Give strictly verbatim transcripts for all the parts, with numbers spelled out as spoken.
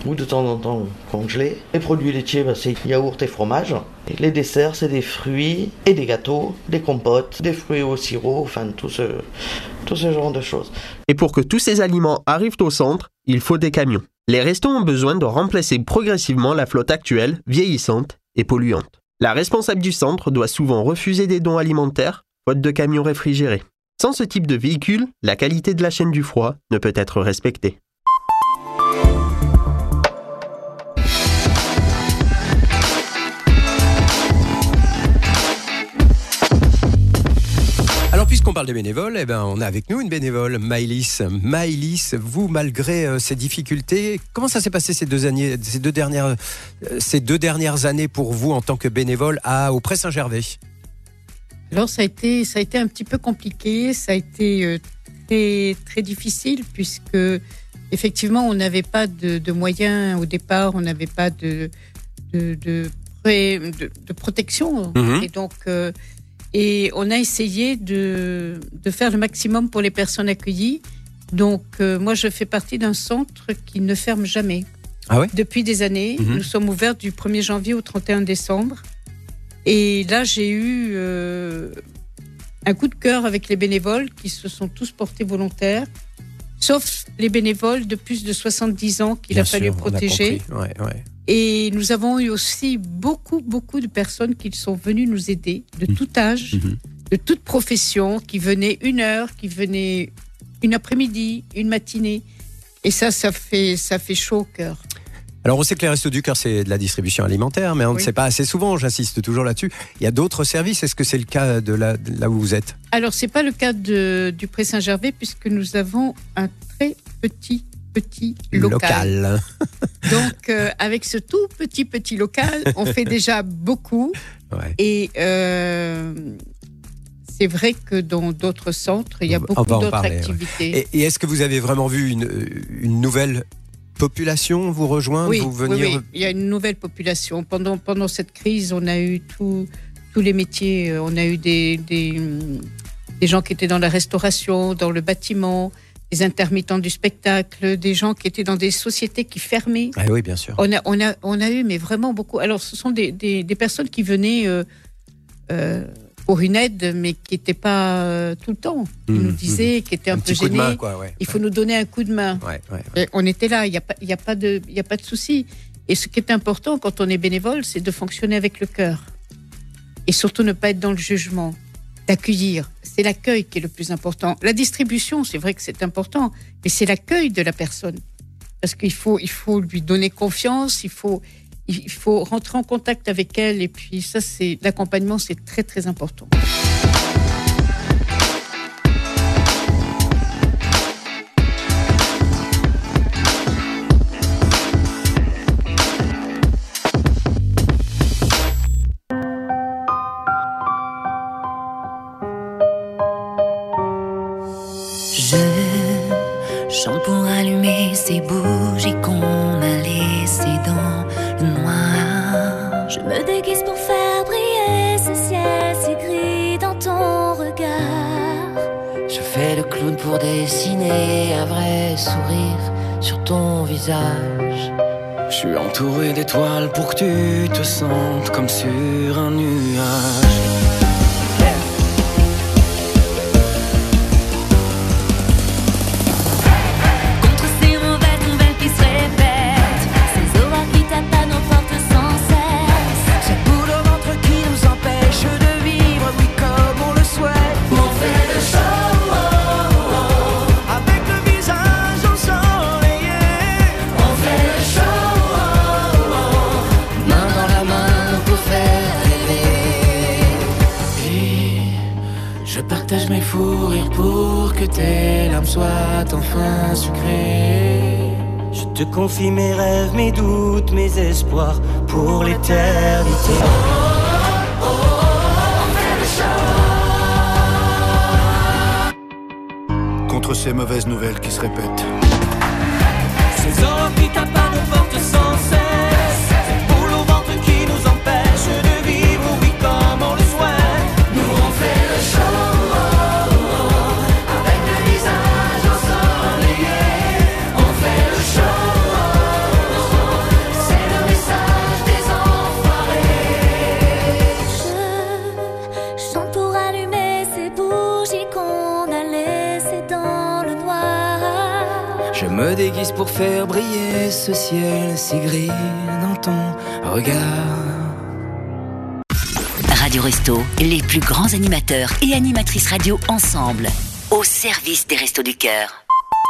ou de temps en temps congelés. Les produits laitiers, bah, c'est yaourt et fromage. Et les desserts, c'est des fruits et des gâteaux, des compotes, des fruits au sirop, enfin tout ce, tout ce genre de choses. Et pour que tous ces aliments arrivent au centre, il faut des camions. Les restos ont besoin de remplacer progressivement la flotte actuelle, vieillissante et polluante. La responsable du centre doit souvent refuser des dons alimentaires, faute de camions réfrigérés. Sans ce type de véhicule, la qualité de la chaîne du froid ne peut être respectée. Alors, puisqu'on parle des bénévoles, eh ben, on a avec nous une bénévole, Maëlys. Maëlys, vous, malgré euh, ces difficultés, comment ça s'est passé ces deux, années, ces, deux dernières, euh, ces deux dernières années pour vous en tant que bénévole à, au Pré Saint-Gervais ? Alors, ça a été, ça a été un petit peu compliqué, ça a été euh, très, très difficile, puisque, effectivement, on n'avait pas de, de moyens au départ, on n'avait pas de, de, de, pré, de, de protection. Mmh. Et donc... Euh, Et on a essayé de, de faire le maximum pour les personnes accueillies. Donc, euh, moi, je fais partie d'un centre qui ne ferme jamais. Ah ouais ? Depuis des années. Mmh. Nous sommes ouverts du premier janvier au trente et un décembre. Et là, j'ai eu euh, un coup de cœur avec les bénévoles qui se sont tous portés volontaires, sauf les bénévoles de plus de soixante-dix ans qu'il Bien a fallu sûr, protéger. Ouais, ouais. Et nous avons eu aussi beaucoup, beaucoup de personnes qui sont venues nous aider, de tout âge, mmh. de toute profession, qui venaient une heure, qui venaient une après-midi, une matinée. Et ça, ça fait, ça fait chaud au cœur. Alors, on sait que les Restos du Cœur, c'est de la distribution alimentaire, mais on oui. ne sait pas assez souvent, j'insiste toujours là-dessus. Il y a d'autres services, est-ce que c'est le cas de, la, de là où vous êtes ? Alors, ce n'est pas le cas de, du Pré Saint-Gervais, puisque nous avons un très petit petit local. local. Donc, euh, avec ce tout petit, petit local, on fait déjà beaucoup. Ouais. Et euh, c'est vrai que dans d'autres centres, il y a beaucoup d'autres parler, activités. Ouais. Et, et est-ce que vous avez vraiment vu une, une nouvelle population vous rejoindre oui, vous venir... oui, oui, il y a une nouvelle population. Pendant, pendant cette crise, on a eu tout, tous les métiers. On a eu des, des, des gens qui étaient dans la restauration, dans le bâtiment, des intermittents du spectacle, des gens qui étaient dans des sociétés qui fermaient. Ah oui, bien sûr. On a, on a, on a eu, mais vraiment beaucoup. Alors, ce sont des, des, des personnes qui venaient euh, euh, pour une aide, mais qui n'étaient pas euh, tout le temps. Qui mmh, nous disaient, mmh. qui étaient un, un peu gênés. Main, quoi, ouais, il faut ouais. nous donner un coup de main. Ouais, ouais, ouais. On était là, il n'y a pas, il y a pas de, il y a pas de souci. Et ce qui est important quand on est bénévole, c'est de fonctionner avec le cœur. Et surtout ne pas être dans le jugement. D'accueillir. C'est l'accueil qui est le plus important. La distribution, c'est vrai que c'est important, mais c'est l'accueil de la personne. Parce qu'il faut, il faut lui donner confiance, il faut, il faut rentrer en contact avec elle, et puis ça, c'est, l'accompagnement, c'est très, très important. Chante pour allumer ces bougies qu'on a laissées dans le noir. Je me déguise pour faire briller ce ciel si gris dans ton regard. Je fais le clown pour dessiner un vrai sourire sur ton visage. Je suis entouré d'étoiles pour que tu te sentes comme sur un nuage. Mes fous rires pour que tes larmes soient enfin sucrées. Je te confie mes rêves, mes doutes, mes espoirs pour l'éternité. Oh, oh, oh, oh, on fait le show. Contre ces mauvaises nouvelles qui se répètent. Ces horreurs qui tapent à nos portes sans cesse. Cette boule au ventre qui nous empêche de vivre, oui, comme on le souhaite. Nous on fait le show. déguise pour faire briller ce ciel si gris dans ton regard. Radio Resto, les plus grands animateurs et animatrices radio ensemble, au service des Restos du Cœur.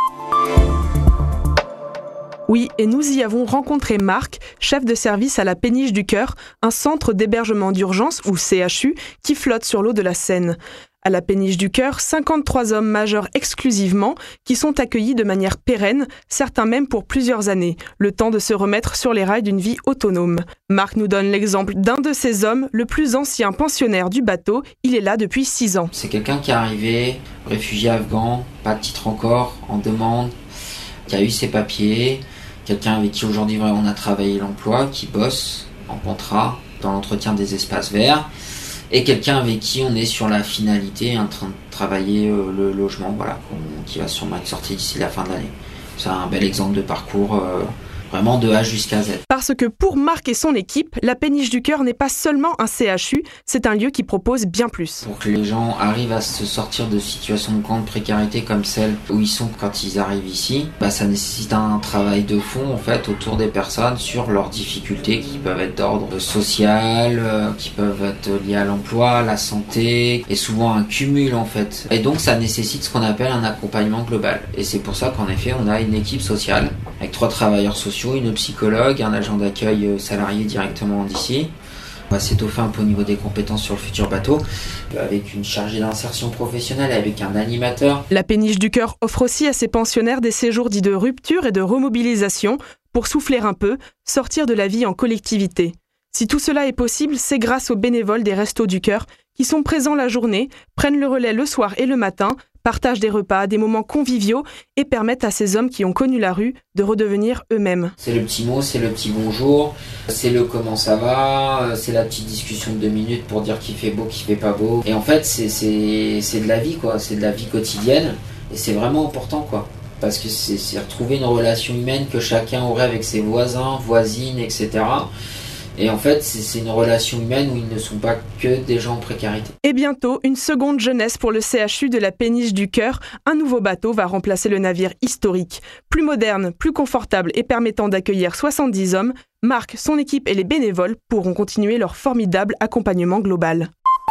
Oui, et nous y avons rencontré Marc, chef de service à la Péniche du Cœur, un centre d'hébergement d'urgence, ou C H U, qui flotte sur l'eau de la Seine. À la Péniche du Cœur, cinquante-trois hommes majeurs exclusivement, qui sont accueillis de manière pérenne, certains même pour plusieurs années, le temps de se remettre sur les rails d'une vie autonome. Marc nous donne l'exemple d'un de ces hommes, le plus ancien pensionnaire du bateau. Il est là depuis six ans. C'est quelqu'un qui est arrivé, réfugié afghan, pas de titre encore, en demande, qui a eu ses papiers, quelqu'un avec qui aujourd'hui on a travaillé l'emploi, qui bosse en contrat dans l'entretien des espaces verts, et quelqu'un avec qui on est sur la finalité, en train de travailler euh, le logement, voilà, qui va sûrement être sorti d'ici la fin de l'année. C'est un bel exemple de parcours, euh, vraiment de A jusqu'à Z. Parce que pour Marc et son équipe, la Péniche du Cœur n'est pas seulement un C H U, c'est un lieu qui propose bien plus. Pour que les gens arrivent à se sortir de situations de grande précarité comme celle où ils sont quand ils arrivent ici, bah ça nécessite un travail de fond en fait autour des personnes sur leurs difficultés qui peuvent être d'ordre social, euh, qui peuvent être liées à l'emploi, la santé, et souvent un cumul en fait. Et donc ça nécessite ce qu'on appelle un accompagnement global. Et c'est pour ça qu'en effet on a une équipe sociale avec trois travailleurs sociaux, une psychologue, un agent d'accueil salarié directement d'ici. On va s'étoffer un peu au niveau des compétences sur le futur bateau, avec une chargée d'insertion professionnelle, avec un animateur. La Péniche du Cœur offre aussi à ses pensionnaires des séjours dits de rupture et de remobilisation pour souffler un peu, sortir de la vie en collectivité. Si tout cela est possible, c'est grâce aux bénévoles des Restos du Cœur qui sont présents la journée, prennent le relais le soir et le matin, partagent des repas, des moments conviviaux et permettent à ces hommes qui ont connu la rue de redevenir eux-mêmes. C'est le petit mot, c'est le petit bonjour, c'est le comment ça va, c'est la petite discussion de deux minutes pour dire qu'il fait beau, qu'il fait pas beau. Et en fait, c'est, c'est, c'est de la vie, quoi, c'est de la vie quotidienne et c'est vraiment important, quoi. Parce que c'est, c'est retrouver une relation humaine que chacun aurait avec ses voisins, voisines, et cetera. Et en fait, c'est, c'est une relation humaine où ils ne sont pas que des gens en précarité. Et bientôt, une seconde jeunesse pour le C H U de la Péniche du Cœur. Un nouveau bateau va remplacer le navire historique. Plus moderne, plus confortable et permettant d'accueillir soixante-dix hommes, Marc, son équipe et les bénévoles pourront continuer leur formidable accompagnement global.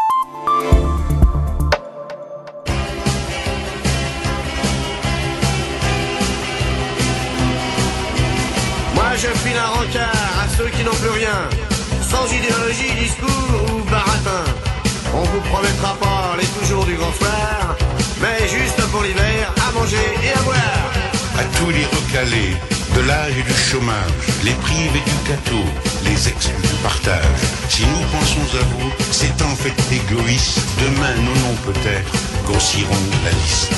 Moi je file un rencard à ceux qui n'ont plus rien, sans idéologie, discours ou baratin. On vous promettra pas les toujours du grand soir, mais juste pour l'hiver, à manger et à boire. À tous les recalés, de l'âge et du chômage, les privés du gâteau, les exclus du partage. Si nous pensons à vous, c'est en fait égoïste. Demain, nos noms peut-être grossiront la liste.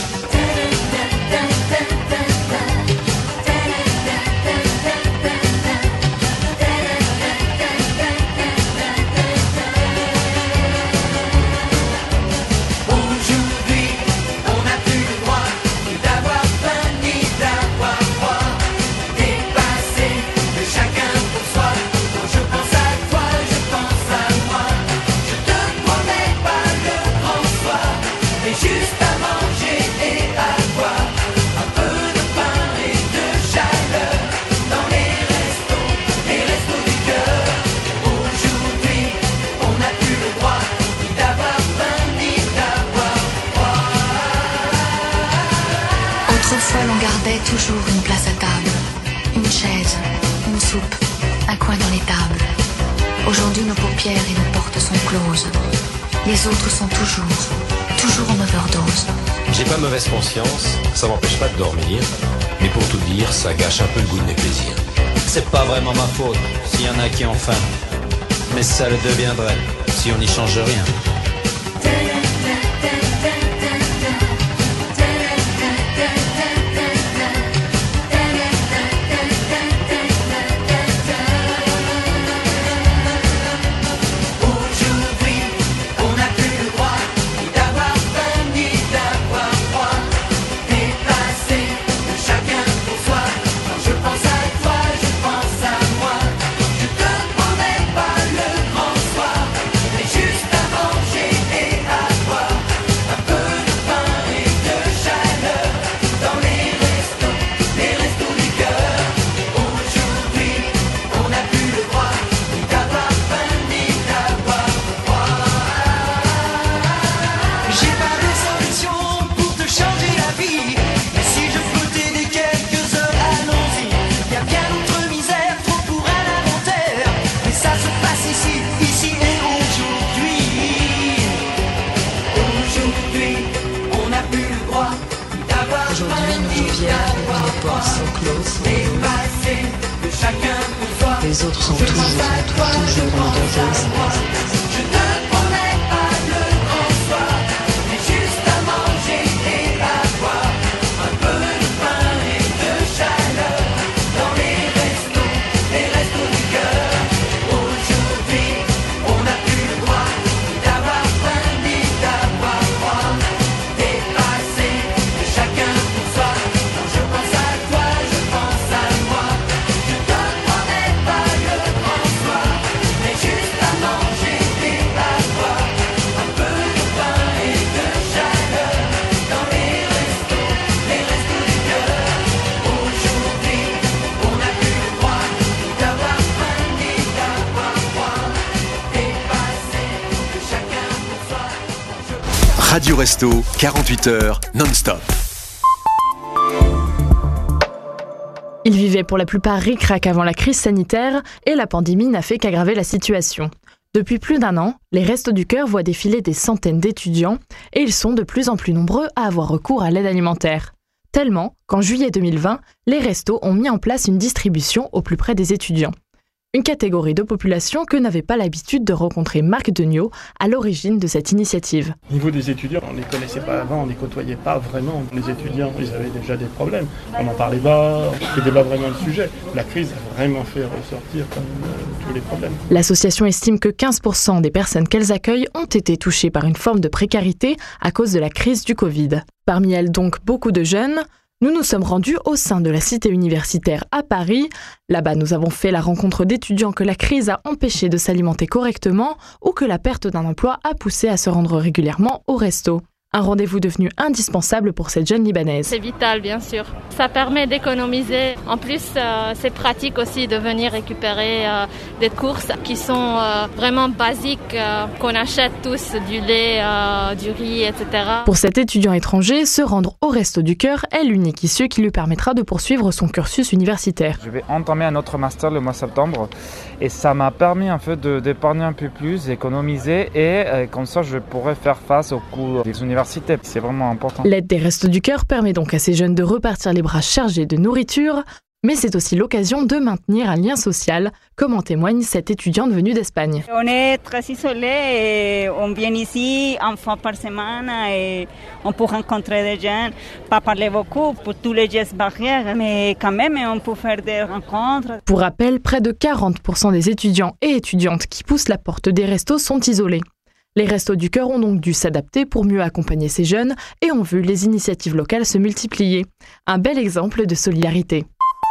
Toujours une place à table, une chaise, une soupe, un coin dans l'étable. Aujourd'hui, nos paupières et nos portes sont closes. Les autres sont toujours, toujours en overdose. J'ai pas mauvaise conscience, ça m'empêche pas de dormir. Mais pour tout dire, ça gâche un peu le goût de mes plaisirs. C'est pas vraiment ma faute s'il y en a qui ont faim. Mais ça le deviendrait si on n'y change rien. Juste avant Dépassé de chacun pour soi. Les autres sont toujours, toujours dans l'autorité. Je ne promets pas le grand soir, mais juste à manger et à boire. Un peu de pain et de chaleur dans les restos, les restos du cœur. Aujourd'hui, on n'a plus le droit d'avoir faim ni d'avoir froid. Dépassé de chacun pour soi. Quand je pense à toi, je pense à moi. Je ne promets pas le grand soir, mais juste à manger et à boire. Un peu de pain et de chaleur dans les restos, les restos du cœur. Aujourd'hui, on n'a plus le droit d'avoir faim ni d'avoir froid. Dépassé de chacun pour soi. Radio Resto, quarante-huit heures, non-stop. Ils vivaient pour la plupart ric-rac avant la crise sanitaire et la pandémie n'a fait qu'aggraver la situation. Depuis plus d'un an, les Restos du Cœur voient défiler des centaines d'étudiants et ils sont de plus en plus nombreux à avoir recours à l'aide alimentaire. Tellement qu'en juillet deux mille vingt, les restos ont mis en place une distribution au plus près des étudiants. Une catégorie de population que n'avait pas l'habitude de rencontrer Marc Degnaud à l'origine de cette initiative. Au niveau des étudiants, on ne les connaissait pas avant, on ne les côtoyait pas vraiment. Les étudiants, ils avaient déjà des problèmes. On n'en parlait pas, c'était pas vraiment le sujet. La crise a vraiment fait ressortir comme, euh, tous les problèmes. L'association estime que quinze pour cent des personnes qu'elles accueillent ont été touchées par une forme de précarité à cause de la crise du Covid. Parmi elles donc beaucoup de jeunes. Nous nous sommes rendus au sein de la cité universitaire à Paris. Là-bas, nous avons fait la rencontre d'étudiants que la crise a empêché de s'alimenter correctement ou que la perte d'un emploi a poussé à se rendre régulièrement au resto. Un rendez-vous devenu indispensable pour cette jeune Libanaise. C'est vital, bien sûr. Ça permet d'économiser. En plus, euh, c'est pratique aussi de venir récupérer euh, des courses qui sont euh, vraiment basiques, euh, qu'on achète tous, du lait, euh, du riz, et cetera. Pour cet étudiant étranger, se rendre au Resto du Cœur est l'unique issue qui lui permettra de poursuivre son cursus universitaire. Je vais entamer un autre master le mois de septembre et ça m'a permis en fait de, d'épargner un peu plus, d'économiser et euh, comme ça je pourrais faire face aux coûts des universités. C'est vraiment important. L'aide des Restos du Cœur permet donc à ces jeunes de repartir les bras chargés de nourriture, mais c'est aussi l'occasion de maintenir un lien social, comme en témoigne cette étudiante venue d'Espagne. On est très isolés et on vient ici une fois par semaine et on peut rencontrer des gens, pas parler beaucoup pour tous les gestes barrières, mais quand même on peut faire des rencontres. Pour rappel, près de quarante pour cent des étudiants et étudiantes qui poussent la porte des restos sont isolés. Les Restos du Cœur ont donc dû s'adapter pour mieux accompagner ces jeunes et ont vu les initiatives locales se multiplier. Un bel exemple de solidarité.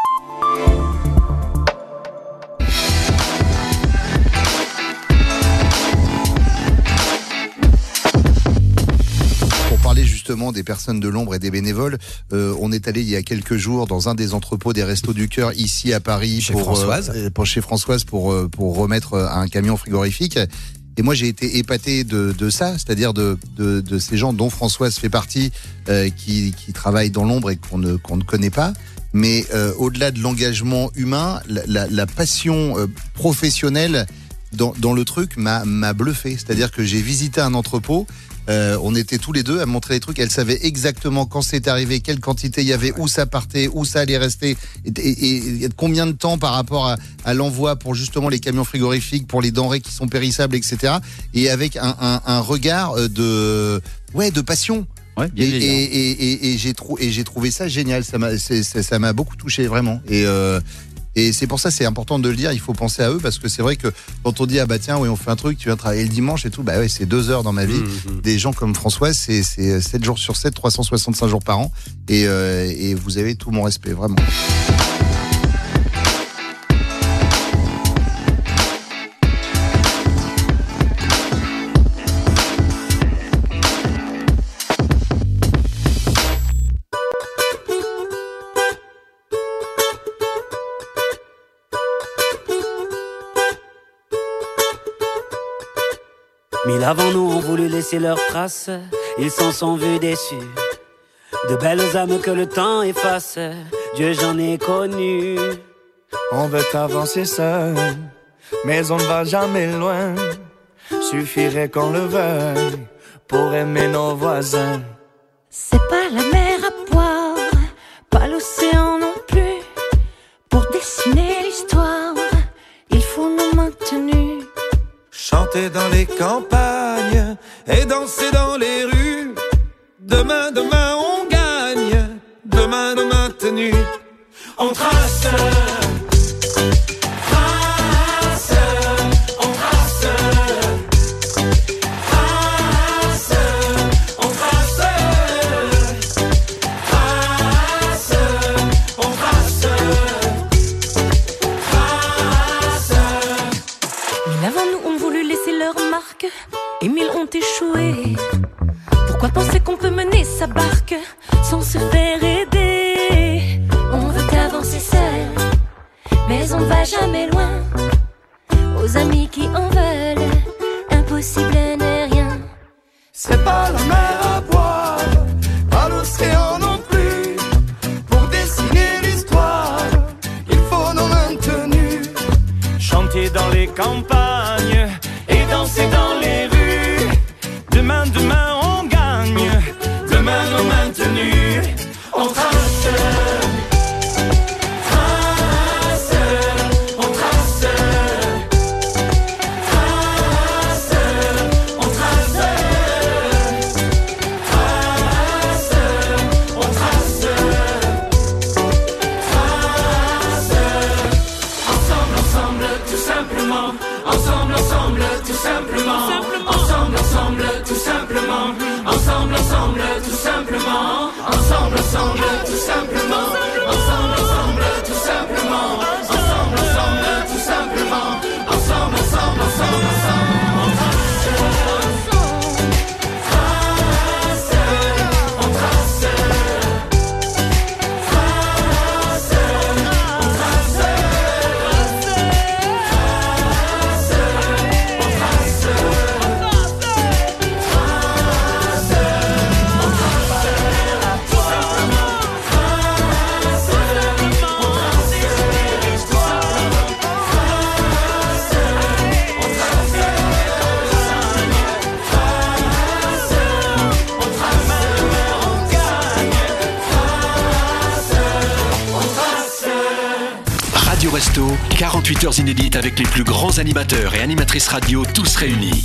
Pour parler justement des personnes de l'ombre et des bénévoles, euh, on est allé il y a quelques jours dans un des entrepôts des Restos du Cœur ici à Paris chez pour, Françoise. Euh, pour chez Françoise pour, euh, pour remettre un camion frigorifique. Et moi, j'ai été épaté de, de ça, c'est-à-dire de, de, de ces gens dont Françoise fait partie, euh, qui, qui travaillent dans l'ombre et qu'on ne, qu'on ne connaît pas. Mais euh, au-delà de l'engagement humain, la, la, la passion euh, professionnelle dans, dans le truc m'a, m'a bluffé. C'est-à-dire que j'ai visité un entrepôt. Euh, on était tous les deux à montrer les trucs. Elle savait exactement quand c'est arrivé, quelle quantité il y avait, où ça partait, où ça allait rester, et, et, et combien de temps par rapport à, à l'envoi pour justement les camions frigorifiques, pour les denrées qui sont périssables, et cetera. Et avec un, un, un regard de, ouais, de passion. Ouais, bien et, et, et, et, et j'ai trou- et j'ai trouvé ça génial. Ça m'a, c'est, c'est, ça m'a beaucoup touché vraiment. Et euh, Et c'est pour ça, c'est important de le dire, il faut penser à eux, parce que c'est vrai que quand on dit, ah bah tiens, oui, on fait un truc, tu viens travailler le dimanche et tout, bah ouais, c'est deux heures dans ma vie. Mmh. Des gens comme Françoise, c'est, c'est sept jours sur sept, trois cent soixante-cinq jours par an. Et, euh, et vous avez tout mon respect, vraiment. Mille avant nous ont voulu laisser leurs traces, ils s'en sont vus déçus. De belles âmes que le temps efface, Dieu j'en ai connu. On veut avancer seul, mais on ne va jamais loin. Suffirait qu'on le veuille pour aimer nos voisins. C'est pas la mer à boire, pas l'océan non plus. l'histoire, il faut nous maintenir. Chanter dans les campagnes et danser dans les rues. Demain, demain, on gagne. Demain, nos maintenus. On trace. Trace. On trace. Trace. On trace. Trace. On trace. Trace. Mille avant nous ont voulu laisser leur marque et mille ont échoué. Pourquoi penser qu'on peut mener sa barque sans se faire aider? On veut avancer seul, mais on va jamais loin. Aux amis qui en veulent, impossible n'est rien. C'est pas la mer à boire, pas l'océan non plus. Pour dessiner l'histoire, il faut nos maintenus. Chanter dans les campagnes et danser dans les rues. Demain, demain, on gagne. Demain, nos maintenus. On trace. Trace. On trace. Trace. On trace. Trace. On trace. Trace. Ensemble, ensemble, tout simplement. Ensemble, ensemble, tout simplement. Ensemble, ensemble, tout simplement. Ensemble, ensemble, tout simplement. Ensemble, ensemble, tout simplement. Ensemble, ensemble, tout simplement. Ensemble, ensemble, tout simplement. Ensemble, ensemble, ensemble, ensemble. On trace. Trace. On trace. Trace. On trace. Radio Resto, quarante-huit heures inédites avec les plus grands animateurs et animatrices radio, tous réunis.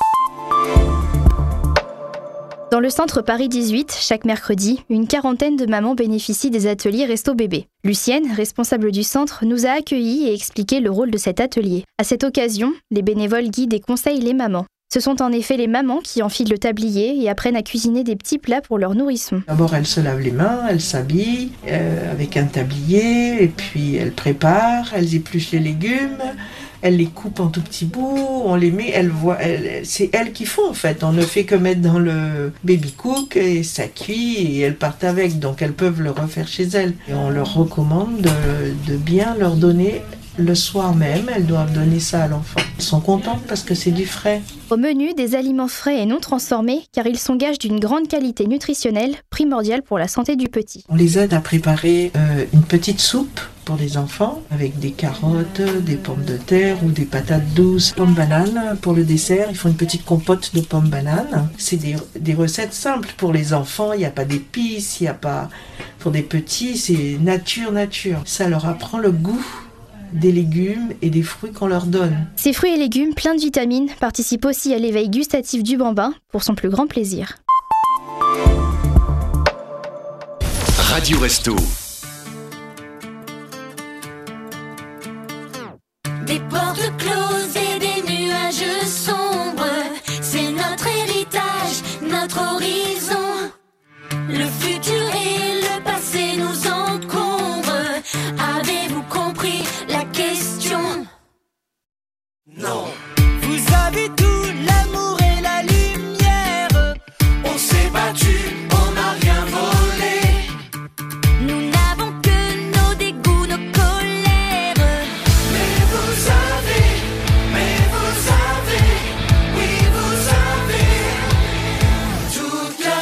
Dans le centre Paris dix-huit, chaque mercredi, une quarantaine de mamans bénéficient des ateliers Resto Bébé. Lucienne, responsable du centre, nous a accueillis et expliqué le rôle de cet atelier. À cette occasion, les bénévoles guident et conseillent les mamans. Ce sont en effet les mamans qui enfilent le tablier et apprennent à cuisiner des petits plats pour leurs nourrissons. D'abord, elles se lavent les mains, elles s'habillent euh, avec un tablier, et puis elles préparent, elles épluchent les légumes, elles les coupent en tout petits bouts, on les met, elles voient, elles, c'est elles qui font en fait. On ne fait que mettre dans le baby cook et ça cuit et elles partent avec, donc elles peuvent le refaire chez elles. Et on leur recommande de, de bien leur donner le soir même, elles doivent donner ça à l'enfant. Elles sont contentes parce que c'est du frais. Au menu, des aliments frais et non transformés, car ils sont gages d'une grande qualité nutritionnelle, primordiale pour la santé du petit. On les aide à préparer euh, une petite soupe pour les enfants, avec des carottes, des pommes de terre ou des patates douces, pommes bananes. Pour le dessert, ils font une petite compote de pommes bananes. C'est des, des recettes simples pour les enfants, il n'y a pas d'épices, il n'y a pas... Pour des petits, c'est nature, nature. Ça leur apprend le goût des légumes et des fruits qu'on leur donne. Ces fruits et légumes pleins de vitamines participent aussi à l'éveil gustatif du bambin pour son plus grand plaisir. Radio Resto. Des portes closes et des nuages sombres, c'est notre héritage, notre horizon. Le futur et le passé nous encombrent. Avez-vous compris la question? Non. Vous avez tout, l'amour et la lumière. On s'est battu, on n'a rien volé. Nous n'avons que nos dégoûts, nos colères. Mais vous avez, mais vous avez, oui vous avez toute la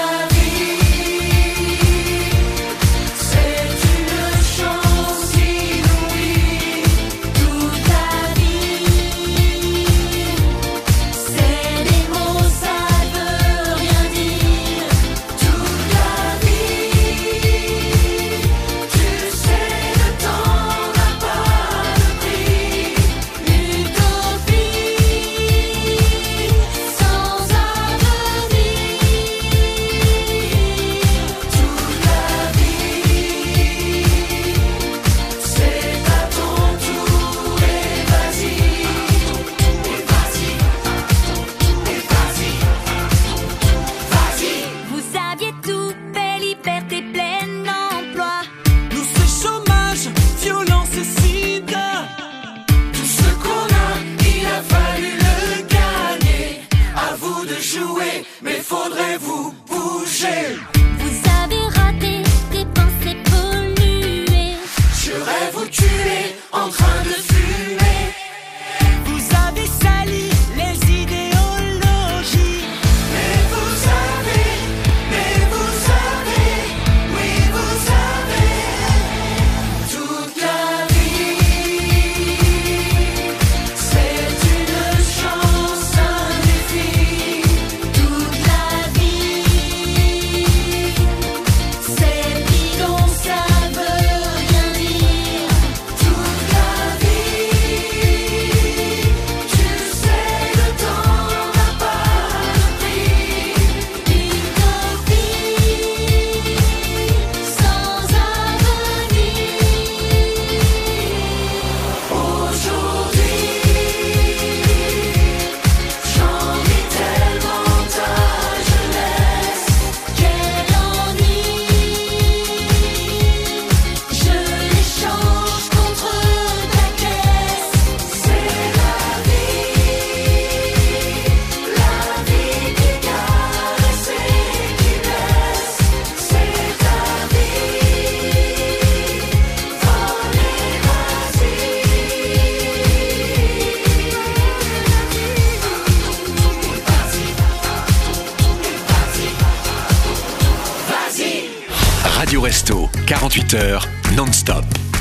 Resto, quarante-huit heures non-stop.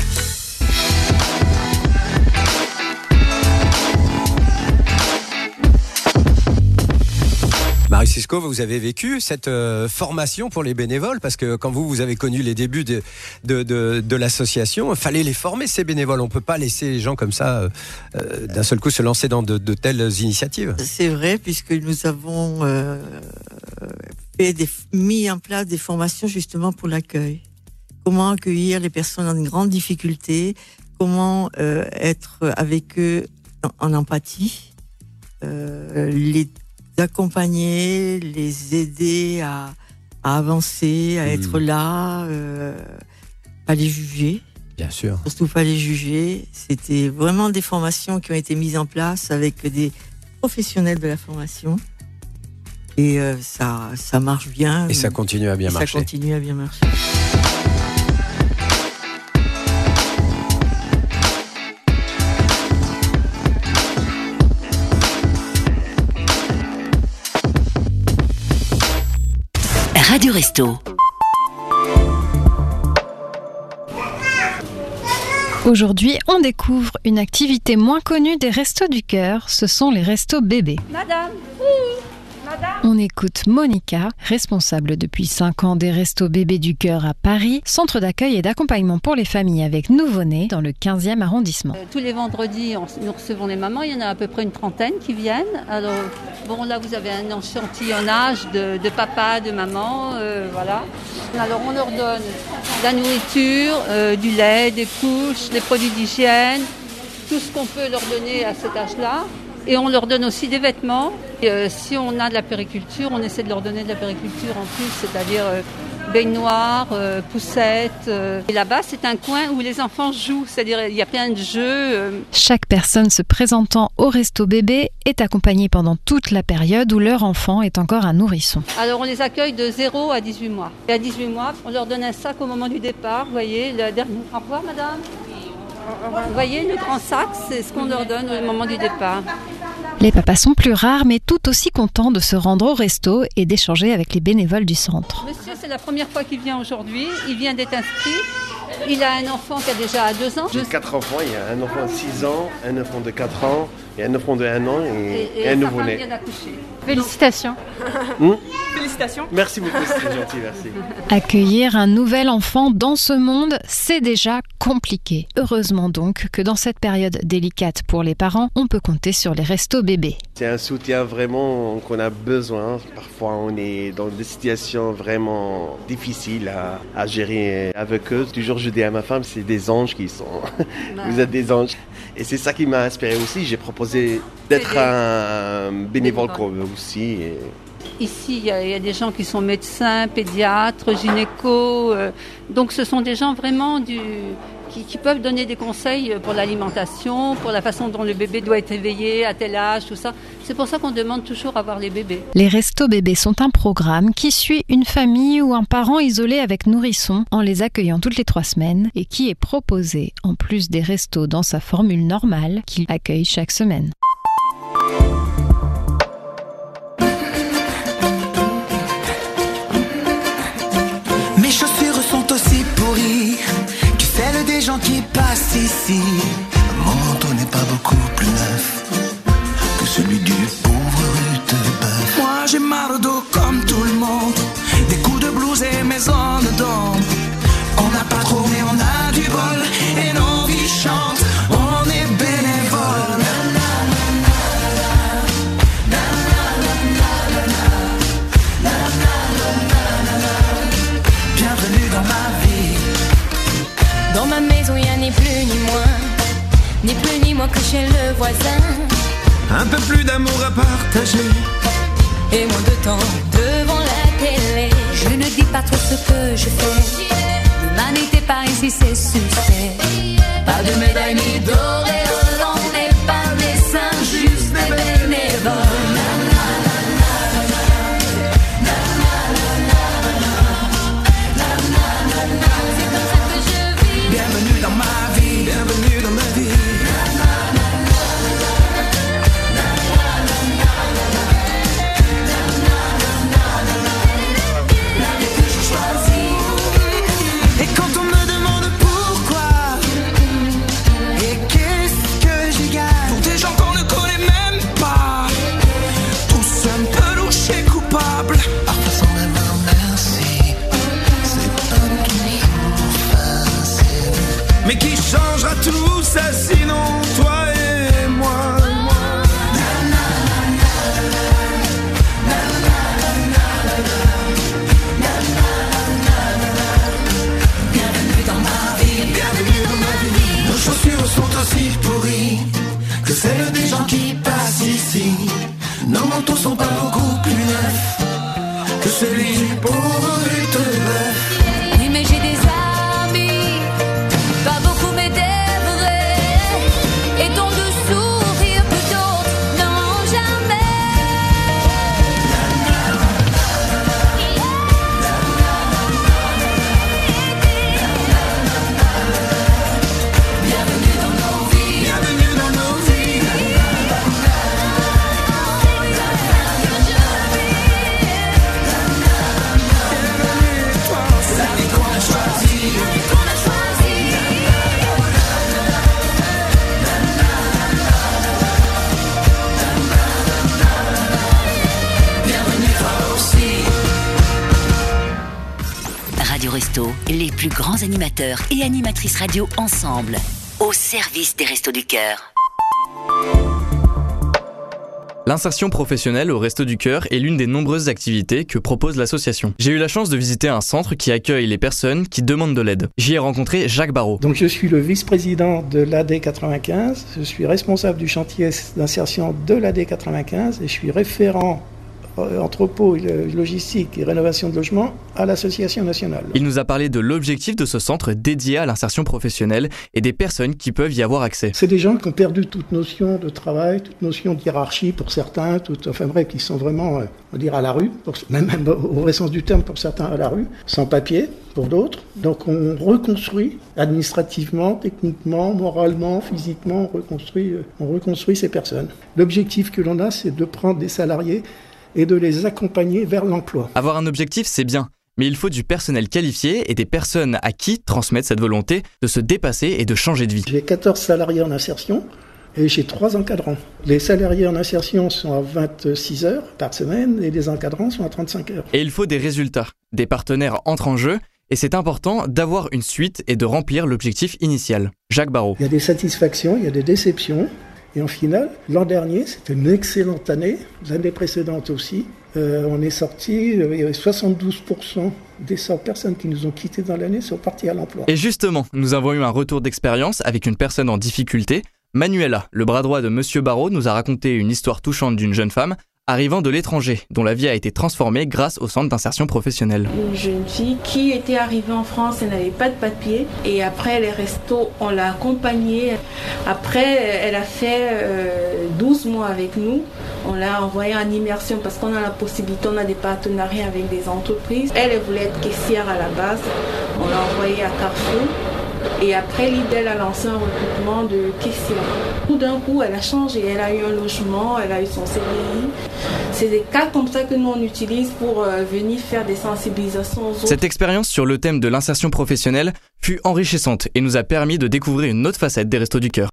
Marie Sisco, vous avez vécu cette euh, formation pour les bénévoles, parce que quand vous, vous avez connu les débuts de, de, de, de l'association, il fallait les former, ces bénévoles. On ne peut pas laisser les gens comme ça, euh, euh, d'un seul coup, se lancer dans de, de telles initiatives. C'est vrai, puisque nous avons euh, fait des, mis en place des formations justement pour l'accueil. Comment accueillir les personnes en grande difficulté, comment euh, être avec eux en, en empathie, euh, les d'accompagner, les aider à, à avancer, à mmh. être là, euh, pas les juger. Bien sûr. Surtout pas les juger. C'était vraiment des formations qui ont été mises en place avec des professionnels de la formation. Et euh, ça, ça marche bien. Et ça continue à bien et marcher. Ça continue à bien marcher. Radio Resto. Aujourd'hui, on découvre une activité moins connue des Restos du Cœur, ce sont les restos bébés. Madame, oui, madame. On écoute Monica, responsable depuis cinq ans des Restos bébés du Cœur à Paris, centre d'accueil et d'accompagnement pour les familles avec nouveau-nés dans le quinzième arrondissement. Euh, tous les vendredis, on, nous recevons les mamans, il y en a à peu près une trentaine qui viennent. Alors, bon, là, vous avez un échantillonnage de, de papa, de maman, euh, voilà. Alors, on leur donne de la nourriture, euh, du lait, des couches, des produits d'hygiène, tout ce qu'on peut leur donner à cet âge-là. Et on leur donne aussi des vêtements. Et, euh, si on a de la périculture, on essaie de leur donner de la périculture en plus, c'est-à-dire euh, baignoire, euh, poussette. Euh. Et là-bas, c'est un coin où les enfants jouent, c'est-à-dire il y a plein de jeux. Euh. Chaque personne se présentant au resto bébé est accompagnée pendant toute la période où leur enfant est encore un nourrisson. Alors on les accueille de zéro à dix-huit mois. Et à dix-huit mois, on leur donne un sac au moment du départ, vous voyez, la dernière... Au revoir madame. Vous voyez, le grand sac, c'est ce qu'on leur donne au moment du départ. Les papas sont plus rares, mais tout aussi contents de se rendre au resto et d'échanger avec les bénévoles du centre. Monsieur, c'est la première fois qu'il vient aujourd'hui. Il vient d'être inscrit. Il a un enfant qui a déjà deux ans. J'ai quatre enfants. Il y a un enfant de six ans, un enfant de quatre ans, et un enfant de un an et, et, et un sa nouveau-né. femme vient d'accoucher. Félicitations. Hmm Félicitations. Merci beaucoup, c'est gentil, merci. Accueillir un nouvel enfant dans ce monde, c'est déjà compliqué. Heureusement donc que dans cette période délicate pour les parents, on peut compter sur les restos bébés. C'est un soutien vraiment qu'on a besoin. Parfois, on est dans des situations vraiment difficiles à, à gérer avec eux. Toujours, je dis à ma femme, c'est des anges qui sont. Vous êtes des anges. Et c'est ça qui m'a inspiré aussi. J'ai proposé d'être un bénévole comme eux aussi. Et... Ici, il y, y a des gens qui sont médecins, pédiatres, gynécos. Euh, donc, ce sont des gens vraiment du, qui, qui peuvent donner des conseils pour l'alimentation, pour la façon dont le bébé doit être éveillé, à tel âge, tout ça. C'est pour ça qu'on demande toujours à voir les bébés. Les restos bébés sont un programme qui suit une famille ou un parent isolé avec nourrisson en les accueillant toutes les trois semaines et qui est proposé en plus des restos dans sa formule normale qu'il accueille chaque semaine. Mes chaussures sont aussi pourries que celles des gens qui passent ici. Mon manteau n'est pas beaucoup plus neuf que celui du pauvre Rutebeuf. Moi j'ai mal au dos comme tout le monde, des coups de blues et mes zones d'ombre. On n'a pas trop mais on a du bol et nos vies chantent, on est bénévoles. Bienvenue dans ma vie. Dans ma maison, il n'y a ni plus ni moins, ni plus ni moins que chez le voisin. Un peu plus d'amour à partager et moins de temps devant la télé. Je ne dis pas trop ce que je fais. L'humanité par ici c'est suspect. Pas de médaille ni d'auréole, on n'est pas des saints, juste des bénévoles. Bienvenue dans ma vie, bienvenue dans ma vie. La vie que j'ai choisie, aussi pourris que celles des gens qui passent ici. Nos manteaux sont pas beaucoup plus neufs que celui du pauvre bœuf. Oui, mais j'ai des amis, pas beaucoup mais des vrais, et dont de sourire que d'autres n'ont jamais. Bienvenue dans nos vies, bienvenue dans nos vies. La vie qu'on a choisie, qu'on a choisie. Bienvenue toi aussi. Radio Resto, les plus grands animateurs et animatrices radio ensemble, au service des Restos du Cœur. L'insertion professionnelle au Resto du Cœur est l'une des nombreuses activités que propose l'association. J'ai eu la chance de visiter un centre qui accueille les personnes qui demandent de l'aide. J'y ai rencontré Jacques Barrault. Donc je suis le vice-président de l'A D quatre-vingt-quinze, je suis responsable du chantier d'insertion de l'A D quatre-vingt-quinze et je suis référent euh, entrepôt, et logistique et rénovation de logements à l'association nationale. Il nous a parlé de l'objectif de ce centre dédié à l'insertion professionnelle et des personnes qui peuvent y avoir accès. C'est des gens qui ont perdu toute notion de travail, toute notion de hiérarchie pour certains, tout, enfin bref, qui sont vraiment, euh, on va dire, à la rue, pour, même, même au vrai sens du terme pour certains à la rue, sans papier pour d'autres. Donc on reconstruit administrativement, techniquement, moralement, physiquement, on reconstruit, euh, on reconstruit ces personnes. L'objectif que l'on a, c'est de prendre des salariés et de les accompagner vers l'emploi. Avoir un objectif, c'est bien. Mais il faut du personnel qualifié et des personnes à qui transmettre cette volonté de se dépasser et de changer de vie. J'ai quatorze salariés en insertion et j'ai trois encadrants. Les salariés en insertion sont à vingt-six heures par semaine et les encadrants sont à trente-cinq heures. Et il faut des résultats. Des partenaires entrent en jeu et c'est important d'avoir une suite et de remplir l'objectif initial. Jacques Barrault. Il y a des satisfactions, il y a des déceptions. Et en finale, l'an dernier, c'était une excellente année, l'année précédente aussi. Euh, on est sorti, il y avait soixante-douze pour cent des cent personnes qui nous ont quittés dans l'année sont parties à l'emploi. Et justement, nous avons eu un retour d'expérience avec une personne en difficulté. Manuela, le bras droit de Monsieur Barrault, nous a raconté une histoire touchante d'une jeune femme arrivant de l'étranger, dont la vie a été transformée grâce au centre d'insertion professionnelle. Une jeune fille qui était arrivée en France, elle n'avait pas de papier. Et après les restos, on l'a accompagnée. Après, elle a fait euh, douze mois avec nous. On l'a envoyée en immersion parce qu'on a la possibilité, on a des partenariats avec des entreprises. Elle, elle voulait être caissière à la base. On l'a envoyée à Carrefour. Et après, l'Idel a lancé un recrutement de caissière. Tout d'un coup, elle a changé. Elle a eu un logement, elle a eu son C D I. C'est des cas comme ça que nous, on utilise pour euh, venir faire des sensibilisations aux autres. Cette expérience sur le thème de l'insertion professionnelle fut enrichissante et nous a permis de découvrir une autre facette des Restos du Cœur.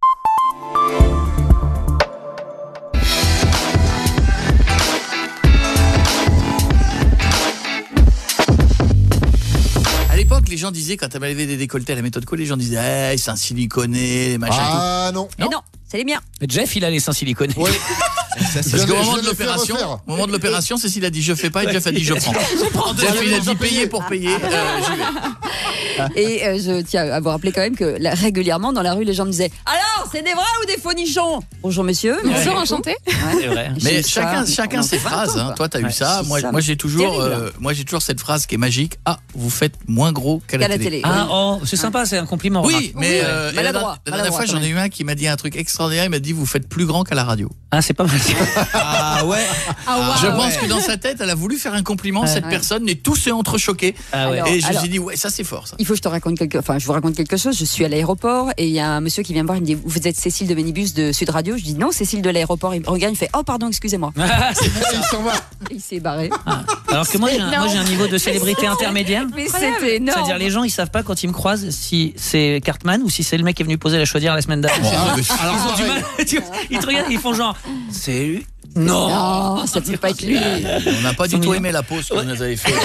Les gens disaient, quand elle avait des décolletés à la méthode Co, les gens disaient hey, c'est un siliconé, les machins. Ah tout. non. non. non, c'est les miens. Mais Jeff, il a les seins siliconés. Oui. Parce qu'au moment de l'opération, au moment de l'opération, Cécile a dit je fais pas et Jeff a dit je prends. je prends Jeff, il a dit payer pour payer. Euh, j'y vais. Et euh, je tiens à vous rappeler quand même que là, régulièrement dans la rue, les gens me disaient alors, c'est des vrais ou des faux nichons? Bonjour monsieur. Bonjour, enchanté. Ouais. C'est vrai. Mais chacun, chacun ses phrases. Hein. Toi, t'as eu ça. Moi, moi, j'ai toujours, euh, moi, j'ai toujours cette phrase qui est magique. Ah, vous faites moins gros qu'à la, la télé. télé. Ah, oh, c'est sympa, c'est un compliment. Oui, remarque. mais euh, oui, la, maladroit, la dernière fois, j'en ai eu un qui m'a dit un truc extraordinaire. Il m'a dit vous faites plus grand qu'à la radio. Ah, c'est pas mal. Ah ouais. Ah, wow, je pense ouais. que dans sa tête, elle a voulu faire un compliment. Ouais. Cette Ouais. personne, et tous s'est entrechoqué. Ah ouais. Et je me alors, suis dit ouais, ça c'est fort. Ça. Il faut que je te raconte quelque, enfin, je vous raconte quelque chose. Je suis à l'aéroport et il y a un monsieur qui vient me voir. Il me dit vous êtes Cécile de Benibus de Sud Radio. Je dis non, Cécile de l'aéroport. Il me regarde, il fait oh pardon, excusez-moi. Il s'en va. Il s'est barré. Ah. Alors que moi, j'ai un, moi, j'ai un niveau de célébrité intermédiaire. Mais c'était énorme. C'est-à-dire les gens, ils savent pas quand ils me croisent si c'est Cartman ou si c'est le mec qui est venu poser la chaudière la semaine dernière. Oh, alors ils ont du mal. Ils te regardent, ils font genre c'est lui. Non, non, ça ne peut pas être lui. On n'a pas du tout aimé la pause que vous nous avez fait.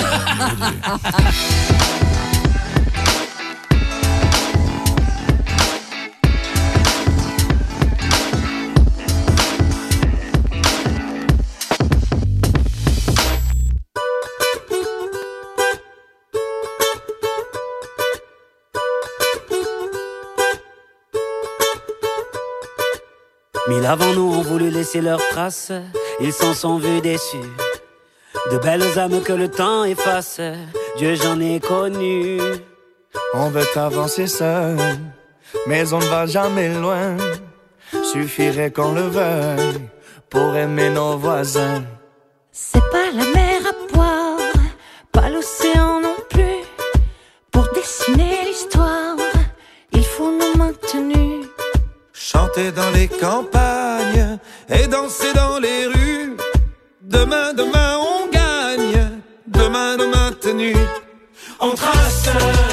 Mille avant nous ont voulu laisser leurs traces, ils s'en sont vus déçus. De belles âmes que le temps efface, Dieu j'en ai connu. On veut avancer seul, mais on ne va jamais loin. Suffirait qu'on le veuille pour aimer nos voisins. C'est pas la mer à boire, pas l'océan non plus. Pour dessiner l'histoire, il faut nos mains tenues. Chanter dans les campagnes et danser dans les rues. Demain, demain on gagne, demain nos mains tenues. On trace.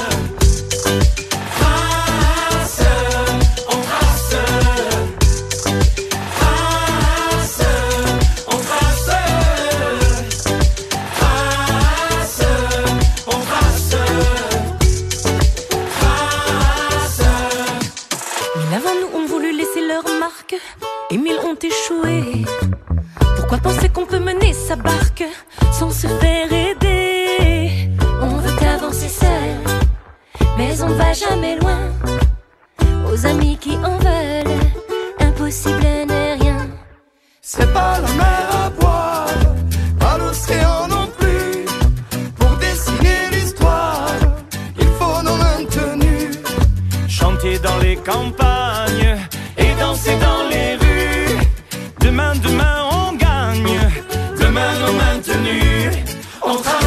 Et mille ont échoué. Pourquoi penser qu'on peut mener sa barque sans se faire aider? On veut avancer seul, mais on va jamais loin. Aux amis qui en veulent, impossible n'est rien. C'est pas la mer à boire, pas l'océan non plus. Pour dessiner l'histoire, il faut nos mains tenues. Chanter dans les campagnes et danser dans les rues. Demain, demain on gagne, demain nos mains tenues. On trace.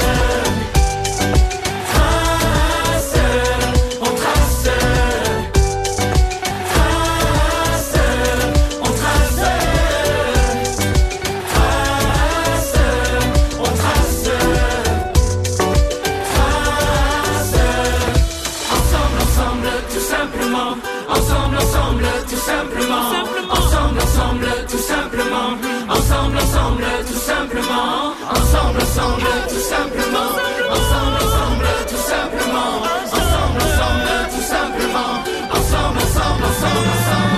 Ensemble, ensemble, tout simplement. Ensemble, ensemble, tout simplement. Ensemble, ensemble, tout simplement. Ensemble, ensemble, tout simplement. Ensemble, ensemble, ensemble, ensemble.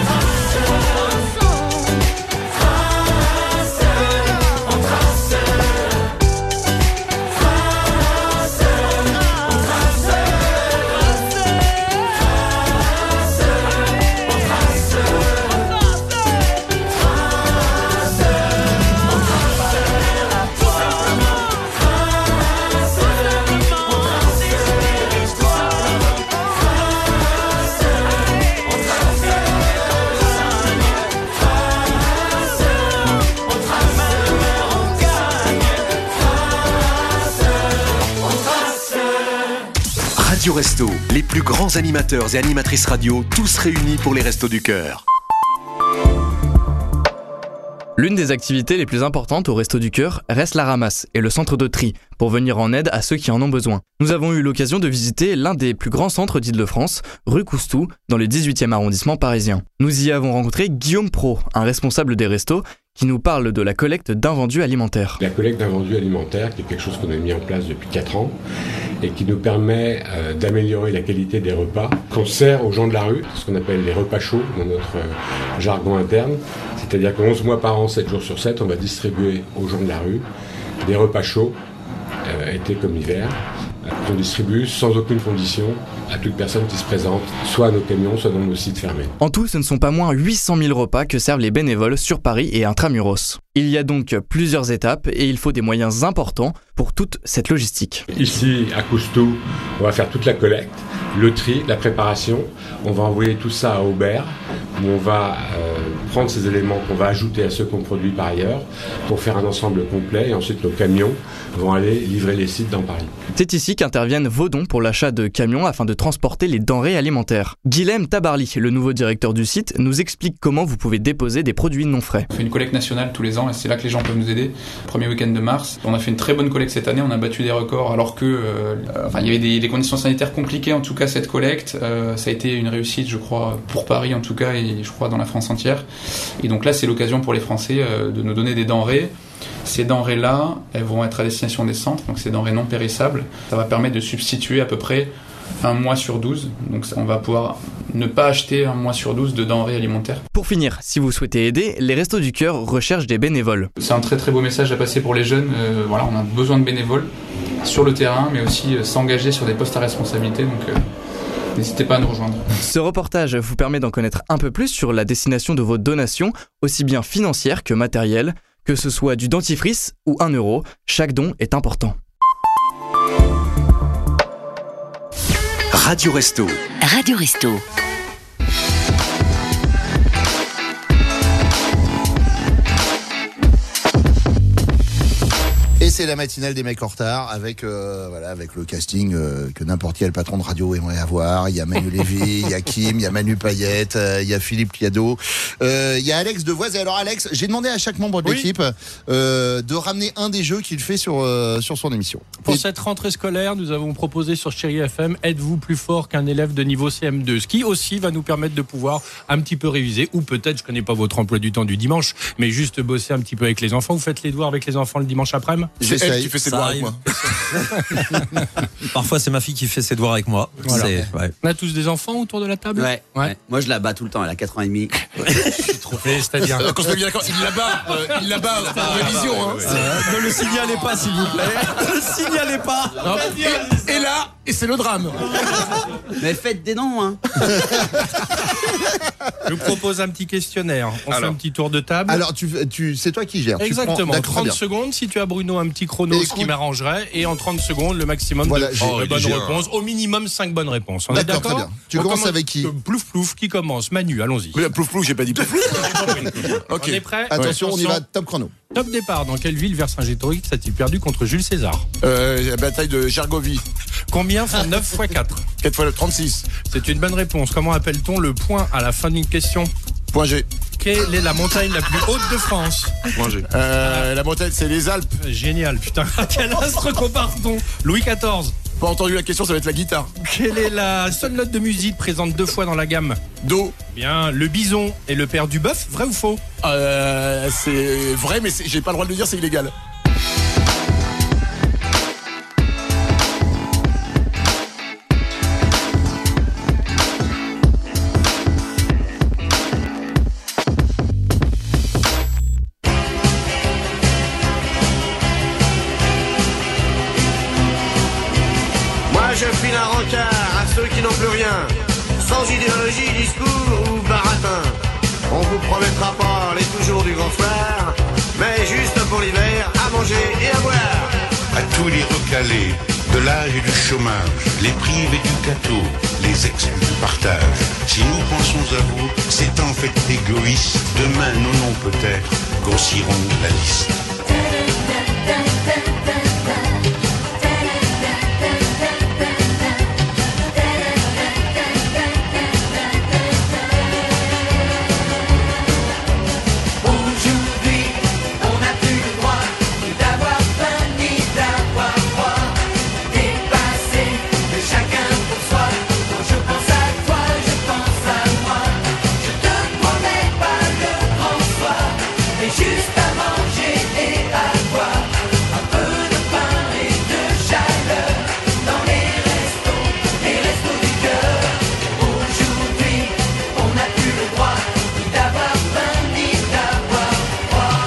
Radio Resto, les plus grands animateurs et animatrices radio, tous réunis pour les Restos du Cœur. L'une des activités les plus importantes au Resto du Cœur reste la ramasse et le centre de tri, pour venir en aide à ceux qui en ont besoin. Nous avons eu l'occasion de visiter l'un des plus grands centres d'Île-de-France, rue Coustou, dans le dix-huitième arrondissement parisien. Nous y avons rencontré Guillaume Pro, un responsable des restos, qui nous parle de la collecte d'invendus alimentaires. La collecte d'invendus alimentaires, qui est quelque chose qu'on a mis en place depuis quatre ans et qui nous permet euh, d'améliorer la qualité des repas qu'on sert aux gens de la rue, ce qu'on appelle les repas chauds dans notre euh, jargon interne. C'est-à-dire que onze mois par an, sept jours sur sept, on va distribuer aux gens de la rue des repas chauds, euh, été comme hiver, euh, qu'on distribue sans aucune condition à toute personne qui se présente, soit à nos camions, soit dans nos sites fermés. En tout, ce ne sont pas moins huit cent mille repas que servent les bénévoles sur Paris et intramuros. Il y a donc plusieurs étapes et il faut des moyens importants pour toute cette logistique. Ici, à Coustou, on va faire toute la collecte, le tri, la préparation. On va envoyer tout ça à Aubert, où on va euh, prendre ces éléments qu'on va ajouter à ceux qu'on produit par ailleurs pour faire un ensemble complet. Et ensuite, nos camions vont aller livrer les sites dans Paris. C'est ici qu'interviennent vos dons pour l'achat de camions afin de transporter les denrées alimentaires. Guilhem Tabarly, le nouveau directeur du site, nous explique comment vous pouvez déposer des produits non frais. On fait une collecte nationale tous les ans et c'est là que les gens peuvent nous aider. Premier week-end de mars, on a fait une très bonne collecte cette année, on a battu des records alors que euh, enfin, il y avait des, des conditions sanitaires compliquées en tout cas cette collecte. Euh, ça a été une réussite je crois pour Paris en tout cas et je crois dans la France entière. Et donc là c'est l'occasion pour les Français euh, de nous donner des denrées. Ces denrées-là, elles vont être à destination des centres, donc ces denrées non périssables. Ça va permettre de substituer à peu près un mois sur douze. Donc on va pouvoir ne pas acheter un mois sur douze de denrées alimentaires. Pour finir, si vous souhaitez aider, les Restos du Cœur recherchent des bénévoles. C'est un très très beau message à passer pour les jeunes. Euh, voilà, on a besoin de bénévoles sur le terrain, mais aussi euh, s'engager sur des postes à responsabilité. Donc euh, n'hésitez pas à nous rejoindre. Ce reportage vous permet d'en connaître un peu plus sur la destination de vos donations, aussi bien financières que matérielles, que ce soit du dentifrice ou un euro, chaque don est important. Radio Resto. Radio Resto. Et c'est la matinale des mecs en retard avec euh, voilà avec le casting euh, que n'importe quel patron de radio aimerait avoir. Il y a Manu Lévy, il y a Kim, il y a Manu Payette, euh, il y a Philippe Liado, euh, il y a Alex Devoise. Et alors Alex, j'ai demandé à chaque membre de Oui. l'équipe euh, de ramener un des jeux qu'il fait sur euh, sur son émission. Pour cette rentrée scolaire, nous avons proposé sur Chérie F M, êtes-vous plus fort qu'un élève de niveau C M deux? Ce qui aussi va nous permettre de pouvoir un petit peu réviser, ou peut-être, je connais pas votre emploi du temps du dimanche, mais juste bosser un petit peu avec les enfants. Vous faites les devoirs avec les enfants le dimanche après-midi? C'est elle qui fait ses devoirs avec moi. Parfois, c'est ma fille qui fait ses devoirs avec moi. Voilà. C'est- ouais. On a tous des enfants autour de la table? Ouais, ouais. Moi, je la bats tout le temps. Elle a quatre ans et demi. C'est-à-dire Euh, Qu'on se met bien d'accord, il la bat, euh, il la bat en révision. Hein. Ne le signalez pas, s'il vous plaît. Ne le signalez pas. Et, et là, et c'est le drame. Mais faites des noms, hein. Je vous propose un petit questionnaire. On fait Alors. un petit tour de table. Alors tu tu c'est toi qui gères. Tu Exactement. prends- d'accord, très trente bien. secondes. Si tu as Bruno un petit chrono, Et ce qui écoute- m'arrangerait. Et en trente secondes, le maximum Voilà, de, j'ai- de oh, il bonnes est gérant. réponses. Au minimum cinq bonnes réponses. On est D'accord, d'accord? très bien. Tu On commences commence avec qui? euh, Plouf plouf. Qui commence? Manu, allons-y. Mais plouf plouf, j'ai pas dit plouf plouf. On est prêt? Attention, on y va, Attention. top chrono. Top départ. Dans quelle ville Vercingétorix a-t-il perdu contre Jules César? Euh, la bataille de Gergovie. Combien font neuf fois quatre? quatre fois trente-six. C'est une bonne réponse. Comment appelle-t-on le point à la fin d'une question? Point G. Quelle est la montagne la plus haute de France? Point G. Euh, la montagne, c'est les Alpes. Génial, putain. À quel astre compare-t-on Louis quatorze. Pas entendu la question, ça va être la guitare. Quelle est la seule note de musique présente deux fois dans la gamme? Do. Bien, le bison est le père du bœuf, vrai ou faux? Euh, c'est vrai, mais c'est- j'ai pas le droit de le dire, c'est illégal. Moi je file un rencard à ceux qui n'ont plus rien, sans idéologie, discours ou baratin. On vous promettra pas les toujours du grand soir, mais juste pour l'hiver, à manger et à boire. À tous les recalés, de l'âge et du chômage, les privés du gâteau, les exclus du partage. Si nous pensons à vous, c'est en fait égoïste. Demain, nos noms peut-être grossiront la liste. Aujourd'hui, on n'a plus le droit ni d'avoir faim ni d'avoir froid. Dépassé de chacun pour soi. Quand je pense à toi, je pense à moi. Je te promets pas le grand soir, mais juste à manger et à boire. Un peu de pain et de chaleur dans les restos, les restos du cœur. Aujourd'hui, on n'a plus le droit ni d'avoir faim ni d'avoir froid.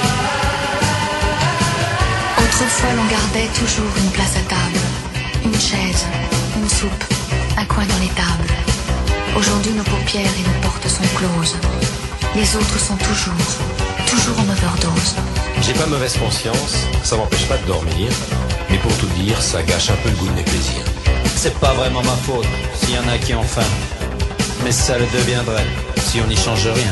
Autrefois, l'on gardait toujours une place à table, une chaise, une soupe, un coin dans les tables. Aujourd'hui, nos paupières et nos portes sont closes. Les autres sont toujours, toujours en overdose. J'ai pas mauvaise conscience, ça m'empêche pas de dormir, mais pour tout dire, ça gâche un peu le goût de mes plaisirs. C'est pas vraiment ma faute s'il y en a qui ont faim, mais ça le deviendrait si on n'y change rien.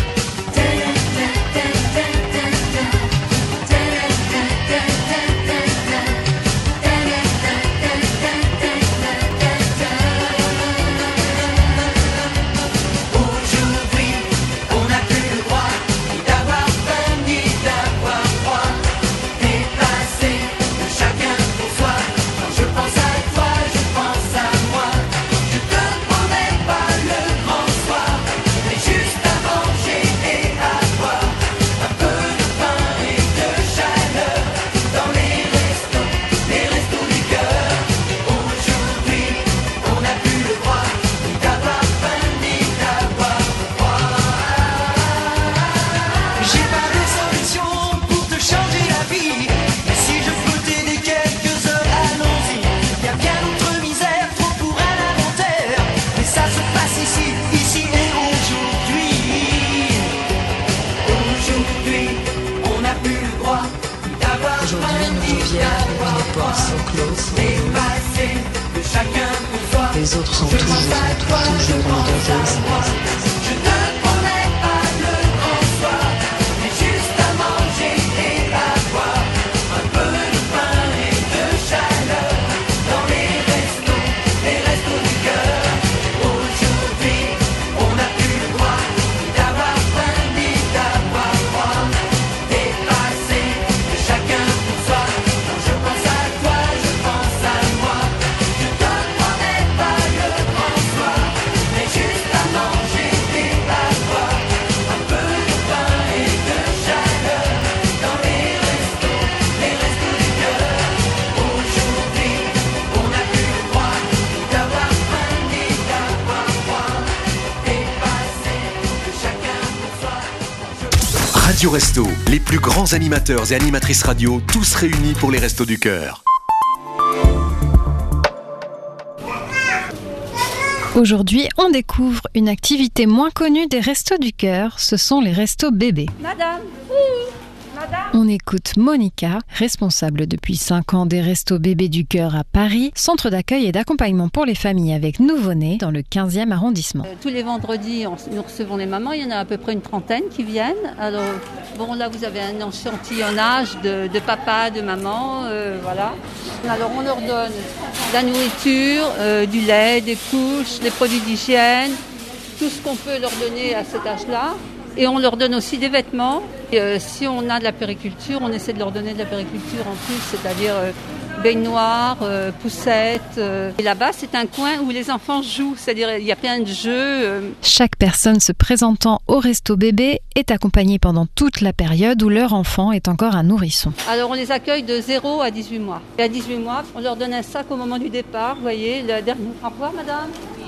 Aujourd'hui, on n'a plus le droit ni d'avoir faim ni d'avoir froid. Dépassé de chacun pour soi. Quand je pense à toi, je pense à moi. Je te promets pas le grand soir, mais juste à manger rivière et puis les portes sont closes. Les autres sont toujours, toujours, toujours dans le désert. Je ne promets pas le grand soir, mais juste à manger et à boire. Un peu de pain et de chaleur dans les restos, les restos du cœur. Aujourd'hui, on n'a plus le droit d'avoir faim ni d'avoir froid. Dépassé de chacun pour soi. Quand je pense à toi, je pense à moi. Je te promets pas le grand soir, mais juste à manger et à boire. Un peu de pain et de chaleur dans les restos, les restos du cœur. Aujourd'hui, on n'a plus le droit d'avoir faim ni d'avoir froid. Dépassé de chacun pour soi. Radio Resto, les plus grands animateurs et animatrices radio, tous réunis pour les Restos du Cœur. Aujourd'hui, on découvre une activité moins connue des Restos du Cœur, ce sont les Restos bébés. Madame, madame. On écoute Monica, responsable depuis cinq ans des Restos bébés du Cœur à Paris, centre d'accueil et d'accompagnement pour les familles avec nouveau-nés dans le quinzième arrondissement. Euh, tous les vendredis, on- nous recevons les mamans, il y en a à peu près une trentaine qui viennent. Alors, bon, là, vous avez un échantillonnage de, de papa, de maman, euh, voilà. Alors, on leur donne de la nourriture, euh, du lait, des couches, des produits d'hygiène, tout ce qu'on peut leur donner à cet âge-là. Et on leur donne aussi des vêtements. Et, euh, si on a de la périculture, on essaie de leur donner de la périculture en plus, c'est-à-dire euh, baignoire, euh, poussette. euh. Et là-bas, c'est un coin où les enfants jouent, c'est-à-dire il y a plein de jeux. euh. Chaque personne se présentant au Resto bébé est accompagnée pendant toute la période où leur enfant est encore un nourrisson. Alors on les accueille de zéro à dix-huit mois. Et à dix-huit mois, on leur donne un sac au moment du départ. Vous voyez, le dernier. Au revoir, madame.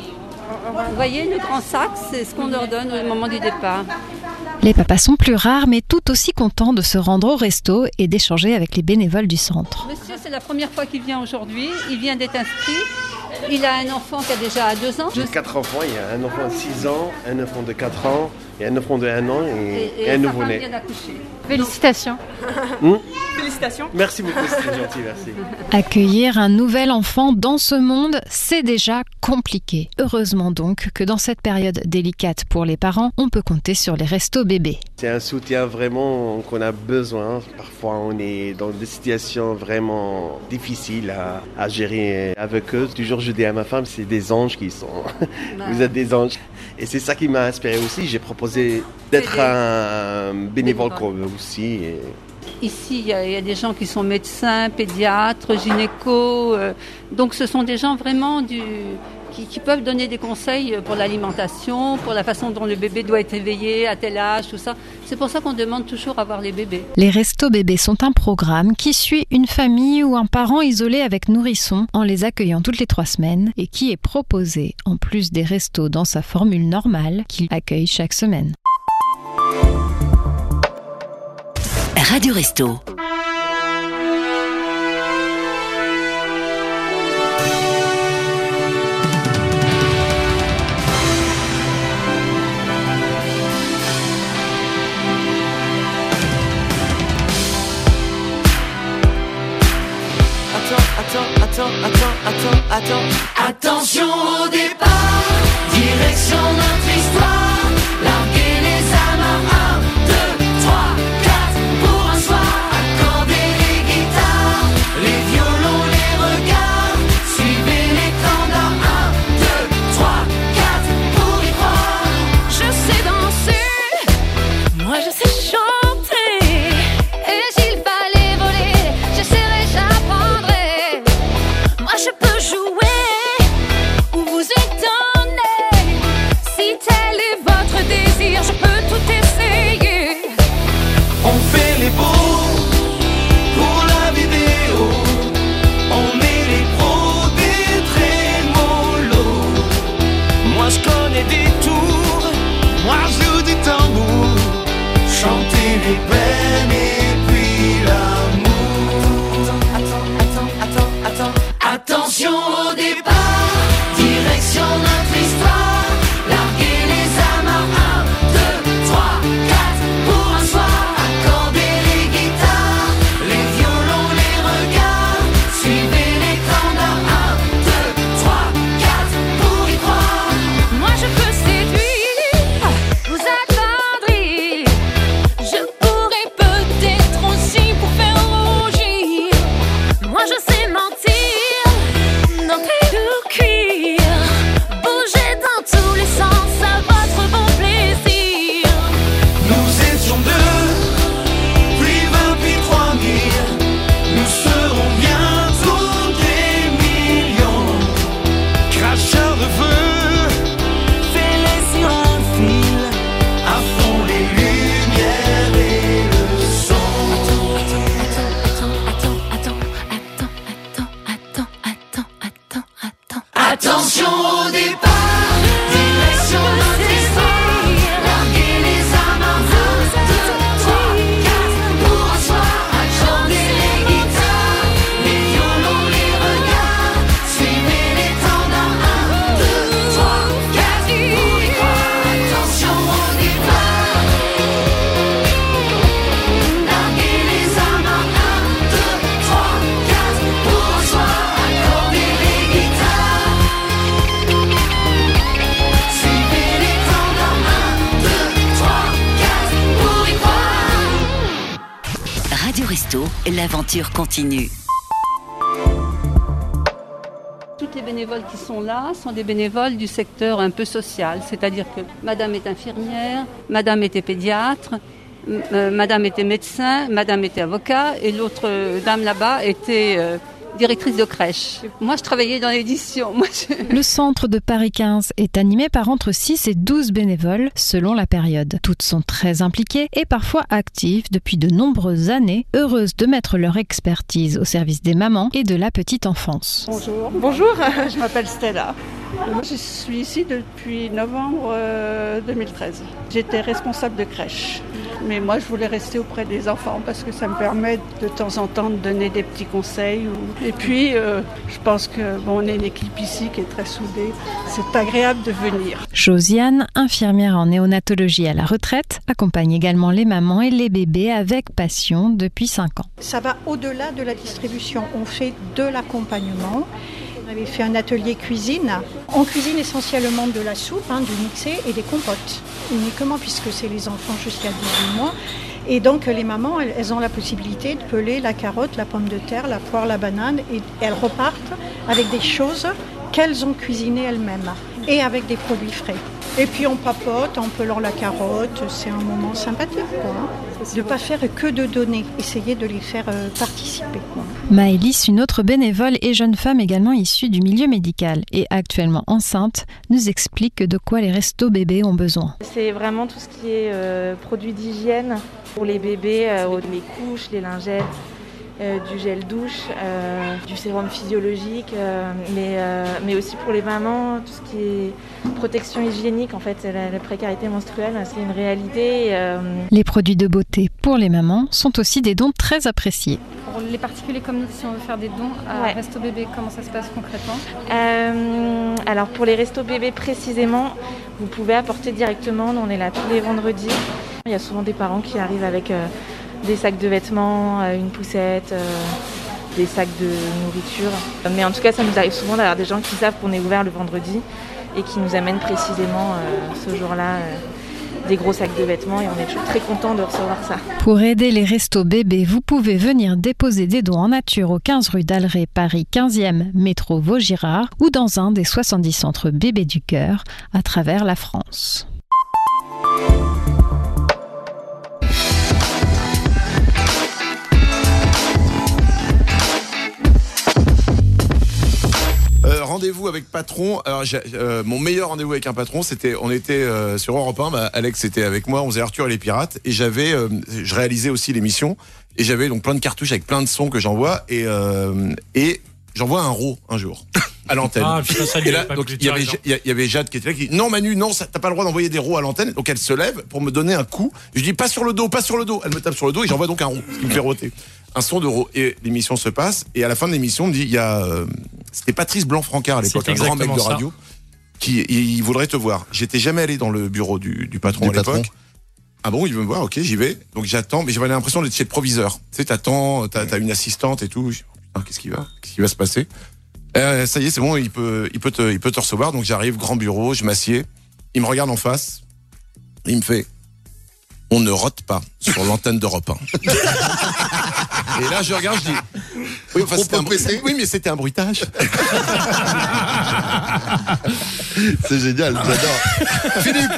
Vous voyez, le grand sac, c'est ce qu'on leur donne au moment du départ. Les papas sont plus rares mais tout aussi contents de se rendre au resto et d'échanger avec les bénévoles du centre. Monsieur, c'est la première fois qu'il vient aujourd'hui. Il vient d'être inscrit. Il a un enfant qui a déjà deux ans. J'ai quatre enfants, il y a un enfant de six ans, un enfant de quatre ans, et un enfant de un an et, Et, et un sa nouveau-né. femme vient d'accoucher. Félicitations. Hmm Félicitations. Merci beaucoup, c'est très gentil, merci. Accueillir un nouvel enfant dans ce monde, c'est déjà compliqué. Heureusement donc que dans cette période délicate pour les parents, on peut compter sur les restos bébés. C'est un soutien vraiment qu'on a besoin. Parfois, on est dans des situations vraiment difficiles à, à gérer avec eux. Toujours, je dis à ma femme, c'est des anges qui sont. Vous êtes des anges. Et c'est ça qui m'a inspiré aussi. J'ai proposé d'être un bénévole comme eux aussi. Et... Ici, il y, a, il y a des gens qui sont médecins, pédiatres, gynécos. euh, donc, ce sont des gens vraiment du, qui, qui peuvent donner des conseils pour l'alimentation, pour la façon dont le bébé doit être éveillé, à tel âge, tout ça. C'est pour ça qu'on demande toujours à voir les bébés. Les restos bébés sont un programme qui suit une famille ou un parent isolé avec nourrisson en les accueillant toutes les trois semaines et qui est proposé en plus des restos dans sa formule normale qu'il accueille chaque semaine. Radio Resto. Attends, attends, attends, attends, attends. Attention au départ, direction notre histoire. Larguer les amarres, un, deux, trois, quatre, pour un soir. Accorder les guitares, les violons, les regards. Suivez l'étendard, un, deux, trois, quatre, pour y croire. Je sais danser, moi je sais chanter. Et s'il fallait voler, j'essaierai, j'apprendrai. Moi je peux jouer ou vous étonner. Si Radio Resto, l'aventure continue. Toutes les bénévoles qui sont là sont des bénévoles du secteur un peu social, c'est-à-dire que madame est infirmière, madame était pédiatre, euh, madame était médecin, madame était avocat et l'autre euh, dame là-bas était euh, directrice de crèche. Moi, je travaillais dans l'édition. Moi, je... Le centre de Paris quinze est animé par entre six et douze bénévoles selon la période. Toutes sont très impliquées et parfois actives depuis de nombreuses années, heureuses de mettre leur expertise au service des mamans et de la petite enfance. Bonjour. Bonjour, je m'appelle Stella. Moi, je suis ici depuis novembre euh, deux mille treize. J'étais responsable de crèche. Mais moi, je voulais rester auprès des enfants parce que ça me permet de temps en temps de donner des petits conseils. Et puis, euh, je pense que bon, on est une équipe ici qui est très soudée. C'est agréable de venir. Josiane, infirmière en néonatologie à la retraite, accompagne également les mamans et les bébés avec passion depuis cinq ans. Ça va au-delà de la distribution. On fait de l'accompagnement. On avait fait un atelier cuisine. On cuisine essentiellement de la soupe, hein, du mixé et des compotes. Uniquement puisque c'est les enfants jusqu'à dix-huit mois. Et donc les mamans, elles, elles ont la possibilité de peler la carotte, la pomme de terre, la poire, la banane. Et elles repartent avec des choses qu'elles ont cuisinées elles-mêmes. Et avec des produits frais. Et puis on papote en pelant la carotte. C'est un moment sympathique, quoi. De ne pas faire que de donner. Essayer de les faire euh, participer, quoi. Maëlys, une autre bénévole et jeune femme également issue du milieu médical et actuellement enceinte, nous explique de quoi les restos bébés ont besoin. C'est vraiment tout ce qui est euh, produits d'hygiène pour les bébés, euh, les couches, les lingettes, euh, du gel douche, euh, du sérum physiologique, euh, mais, euh, mais aussi pour les mamans, tout ce qui est protection hygiénique. En fait, la, la précarité menstruelle, c'est une réalité. Euh... Les produits de beauté pour les mamans sont aussi des dons très appréciés. Pour les particuliers comme nous, si on veut faire des dons à ouais. Resto Bébé, comment ça se passe concrètement ? euh, Alors pour les Resto Bébé précisément, vous pouvez apporter directement, on est là tous les vendredis. Il y a souvent des parents qui arrivent avec euh, des sacs de vêtements, euh, une poussette, euh, des sacs de nourriture. Mais en tout cas, ça nous arrive souvent d'avoir des gens qui savent qu'on est ouvert le vendredi et qui nous amènent précisément euh, ce jour-là euh, des gros sacs de vêtements et on est toujours très contents de recevoir ça. Pour aider les restos bébés, vous pouvez venir déposer des dons en nature au quinze rue d'Alray, Paris quinzième, métro Vaugirard ou dans un des soixante-dix centres bébés du cœur à travers la France. Euh, rendez-vous avec patron. Alors, j'ai, euh, mon meilleur rendez-vous avec un patron, c'était, on était euh, sur Europe un. Bah, Alex était avec moi. On faisait Arthur et les pirates. Et j'avais, euh, je réalisais aussi l'émission. Et j'avais donc plein de cartouches avec plein de sons que j'envoie. Et euh, et j'envoie un raw un jour à l'antenne. Ah, putain, ça, et là, donc il y avait, il y avait Jade qui était là qui dit non Manu, non, ça, t'as pas le droit d'envoyer des raws à l'antenne. Donc elle se lève pour me donner un coup. Je dis pas sur le dos, pas sur le dos. Elle me tape sur le dos et j'envoie donc un raw, ce qui me fait roter. Un son d'euro et l'émission se passe et à la fin de l'émission on me dit il y a euh, c'était Patrice Blanc-Francard à l'époque, un grand mec de radio ça. Qui il, il voudrait te voir. J'étais jamais allé dans le bureau du, du patron du à l'époque. Patron. Ah bon, il veut me voir, ok, j'y vais. Donc j'attends, mais j'avais l'impression d'être chez le proviseur. Tu sais, t'attends, t'as, t'as une assistante et tout. Je dis, oh, qu'est-ce qui va, qu'est-ce qui va se passer euh, Ça y est, c'est bon, il peut, il peut te, il peut te recevoir. Donc j'arrive, grand bureau, je m'assieds. Il me regarde en face. Il me fait. On ne rote pas sur l'antenne d'Europe un. Et là, je regarde, je dis... Oui, enfin, c'était un... oui mais c'était un bruitage. C'est génial, j'adore. Philippe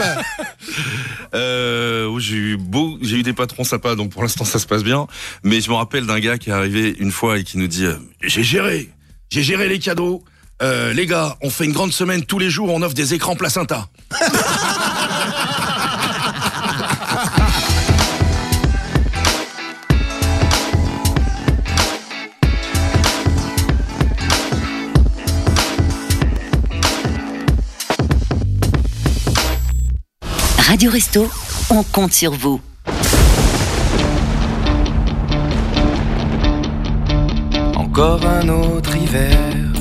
euh, j'ai, eu beau, j'ai eu des patrons sympas, donc pour l'instant, ça se passe bien. Mais je me rappelle d'un gars qui est arrivé une fois et qui nous dit « J'ai géré, j'ai géré les cadeaux. Euh, les gars, on fait une grande semaine, tous les jours, on offre des écrans placenta. » Radio Resto, on compte sur vous. Encore un autre hiver,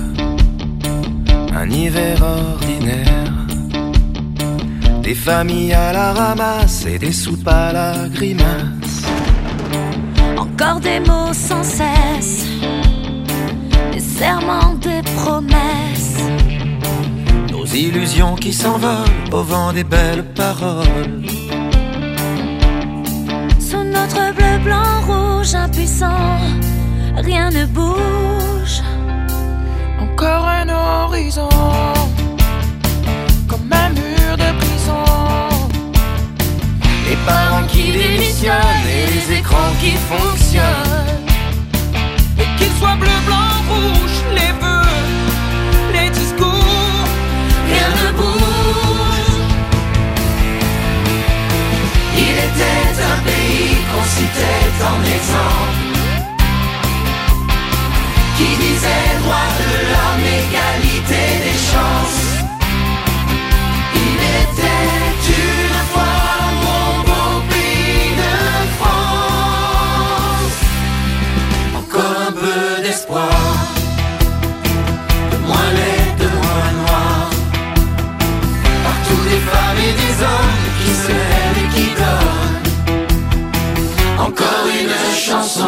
un hiver ordinaire. Des familles à la ramasse et des soupes à la grimace. Encore des mots sans cesse, des serments, des promesses. Nos illusions qui s'envolent au vent des belles paroles. Sous notre bleu, blanc, rouge, rouge impuissant, rien ne bouge. Encore un horizon, comme un mur de prison. Les parents qui démissionnent et les écrans qui fonctionnent. Et qu'ils soient bleu, blanc, rouge, les vœux, les discours, rien ne bouge. Il était un pays qu'on citait en exemple, qui disait droit de l'homme, égalité des chances. Il était une fois mon beau pays de France. Encore un peu d'espoir, de moins laid, de moins noir. Partout des femmes et des hommes qui se lèvent et qui donnent. Encore une chanson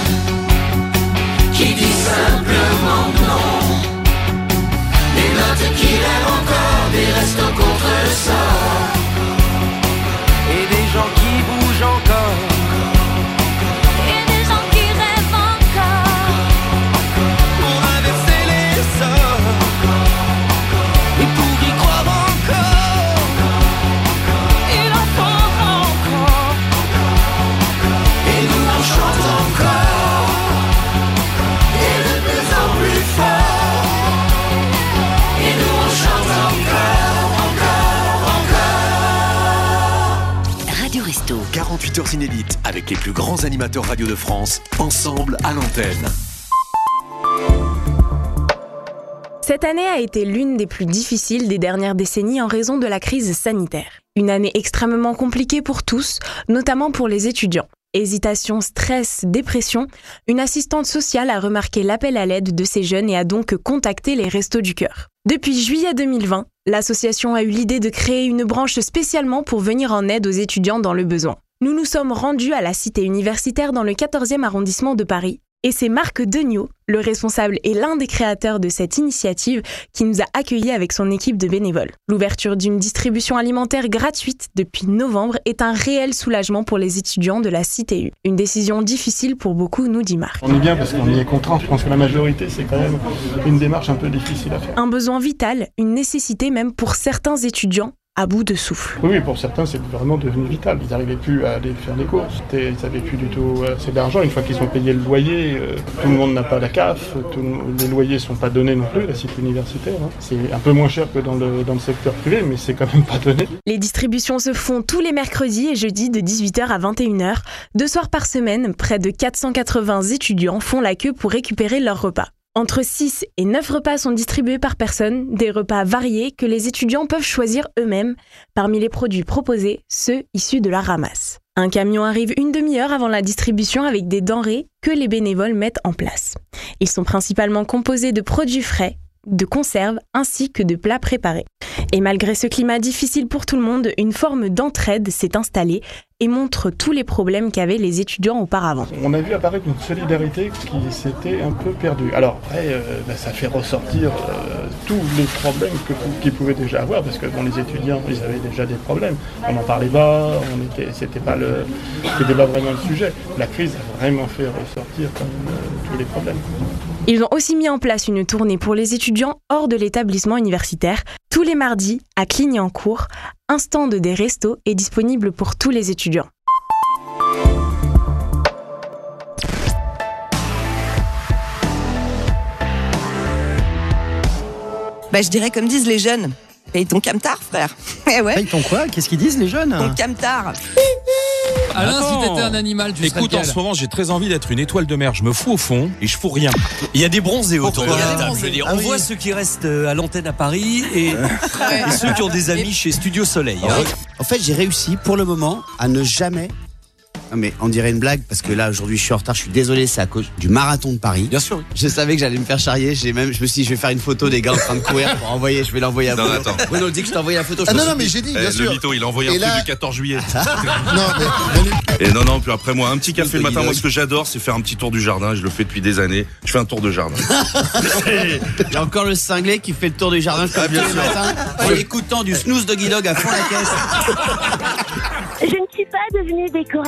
qui dit simplement non. Des notes qui rêvent encore, des restos contre le sort. et des gens qui bougent encore. Et des gens qui rêvent encore. Pour inverser les sorts et pour y croire encore. Il en faudra encore. Et nous on chante encore. Et de plus en plus fort. Et nous on chante encore, encore, encore. Radio Resto. quarante-huit heures inédites avec les plus grands animateurs radio de France, ensemble à l'antenne. Cette année a été l'une des plus difficiles des dernières décennies en raison de la crise sanitaire. Une année extrêmement compliquée pour tous, notamment pour les étudiants. Hésitation, stress, dépression, une assistante sociale a remarqué l'appel à l'aide de ces jeunes et a donc contacté les Restos du Cœur. Depuis juillet deux mille vingt, l'association a eu l'idée de créer une branche spécialement pour venir en aide aux étudiants dans le besoin. Nous nous sommes rendus à la cité universitaire dans le quatorzième arrondissement de Paris. Et c'est Marc Degnaud, le responsable et l'un des créateurs de cette initiative, qui nous a accueillis avec son équipe de bénévoles. L'ouverture d'une distribution alimentaire gratuite depuis novembre est un réel soulagement pour les étudiants de la C T U. Une décision difficile pour beaucoup, nous dit Marc. On est bien parce qu'on y est contraint. Je pense que la majorité, c'est quand même une démarche un peu difficile à faire. Un besoin vital, une nécessité même pour certains étudiants à bout de souffle. Oui, pour certains, c'est vraiment devenu vital. Ils n'arrivaient plus à aller faire des courses. Ils n'avaient plus du tout assez d'argent. Une fois qu'ils ont payé le loyer, euh, tout le monde n'a pas la C A F. Tout, les loyers ne sont pas donnés non plus, la cité universitaire. Hein. C'est un peu moins cher que dans le, dans le secteur privé, mais c'est quand même pas donné. Les distributions se font tous les mercredis et jeudis de dix-huit heures à vingt et une heures. Deux soirs par semaine, près de quatre cent quatre-vingts étudiants font la queue pour récupérer leur repas. Entre six et neuf repas sont distribués par personne, des repas variés que les étudiants peuvent choisir eux-mêmes. Parmi les produits proposés, ceux issus de la ramasse. Un camion arrive une demi-heure avant la distribution avec des denrées que les bénévoles mettent en place. Ils sont principalement composés de produits frais, de conserves ainsi que de plats préparés. Et malgré ce climat difficile pour tout le monde, une forme d'entraide s'est installée et montre tous les problèmes qu'avaient les étudiants auparavant. On a vu apparaître une solidarité qui s'était un peu perdue. Alors après, euh, bah, ça fait ressortir euh, tous les problèmes que, qu'ils pouvaient déjà avoir, parce que bon, les étudiants, ils avaient déjà des problèmes. On n'en parlait pas, on était, c'était pas le, c'était pas vraiment le sujet. La crise a vraiment fait ressortir quand même, euh, tous les problèmes. Ils ont aussi mis en place une tournée pour les étudiants hors de l'établissement universitaire. Tous les mardis, à Clignancourt, un stand des restos est disponible pour tous les étudiants. Bah, je dirais comme disent les jeunes. Paye ton camtar, frère. Eh ouais. Paye ton quoi? Qu'est-ce qu'ils disent les jeunes? Ton camtar. Alain, Attends. si t'étais un animal, tu serais Écoute, lequel? en ce moment, j'ai très envie d'être une étoile de mer. Je me fous au fond et je fous rien. Il y a des bronzés autour de la table. Je veux dire, Ah on oui. voit ceux qui restent euh, à l'antenne à Paris et, et ceux qui ont des amis chez Studio Soleil. hein. En fait, j'ai réussi pour le moment à ne jamais. Non mais on dirait une blague parce que là aujourd'hui je suis en retard, je suis désolé, c'est à cause du marathon de Paris. Bien sûr. Je savais que j'allais me faire charrier, j'ai même, je me suis dit je vais faire une photo des gars en train de courir pour envoyer, je vais l'envoyer à Non, Bruno. attends. Bruno dit que je t'ai envoyé la photo. Ah je non, me non, suis mais dit- j'ai dit, Eh, bien le sûr. mytho, il a envoyé un Et truc là- du quatorze juillet. Non, mais Manu, Et non, non, puis après moi, un petit café le matin, moi ce que j'adore, c'est faire un petit tour du jardin, je le fais depuis des années, je fais un tour de jardin. Il y a encore le cinglé qui fait le tour du jardin comme bien ce sûr. matin en écoutant du snooze Doggy Dog à fond la caisse. Je ne suis pas devenue décoratrice.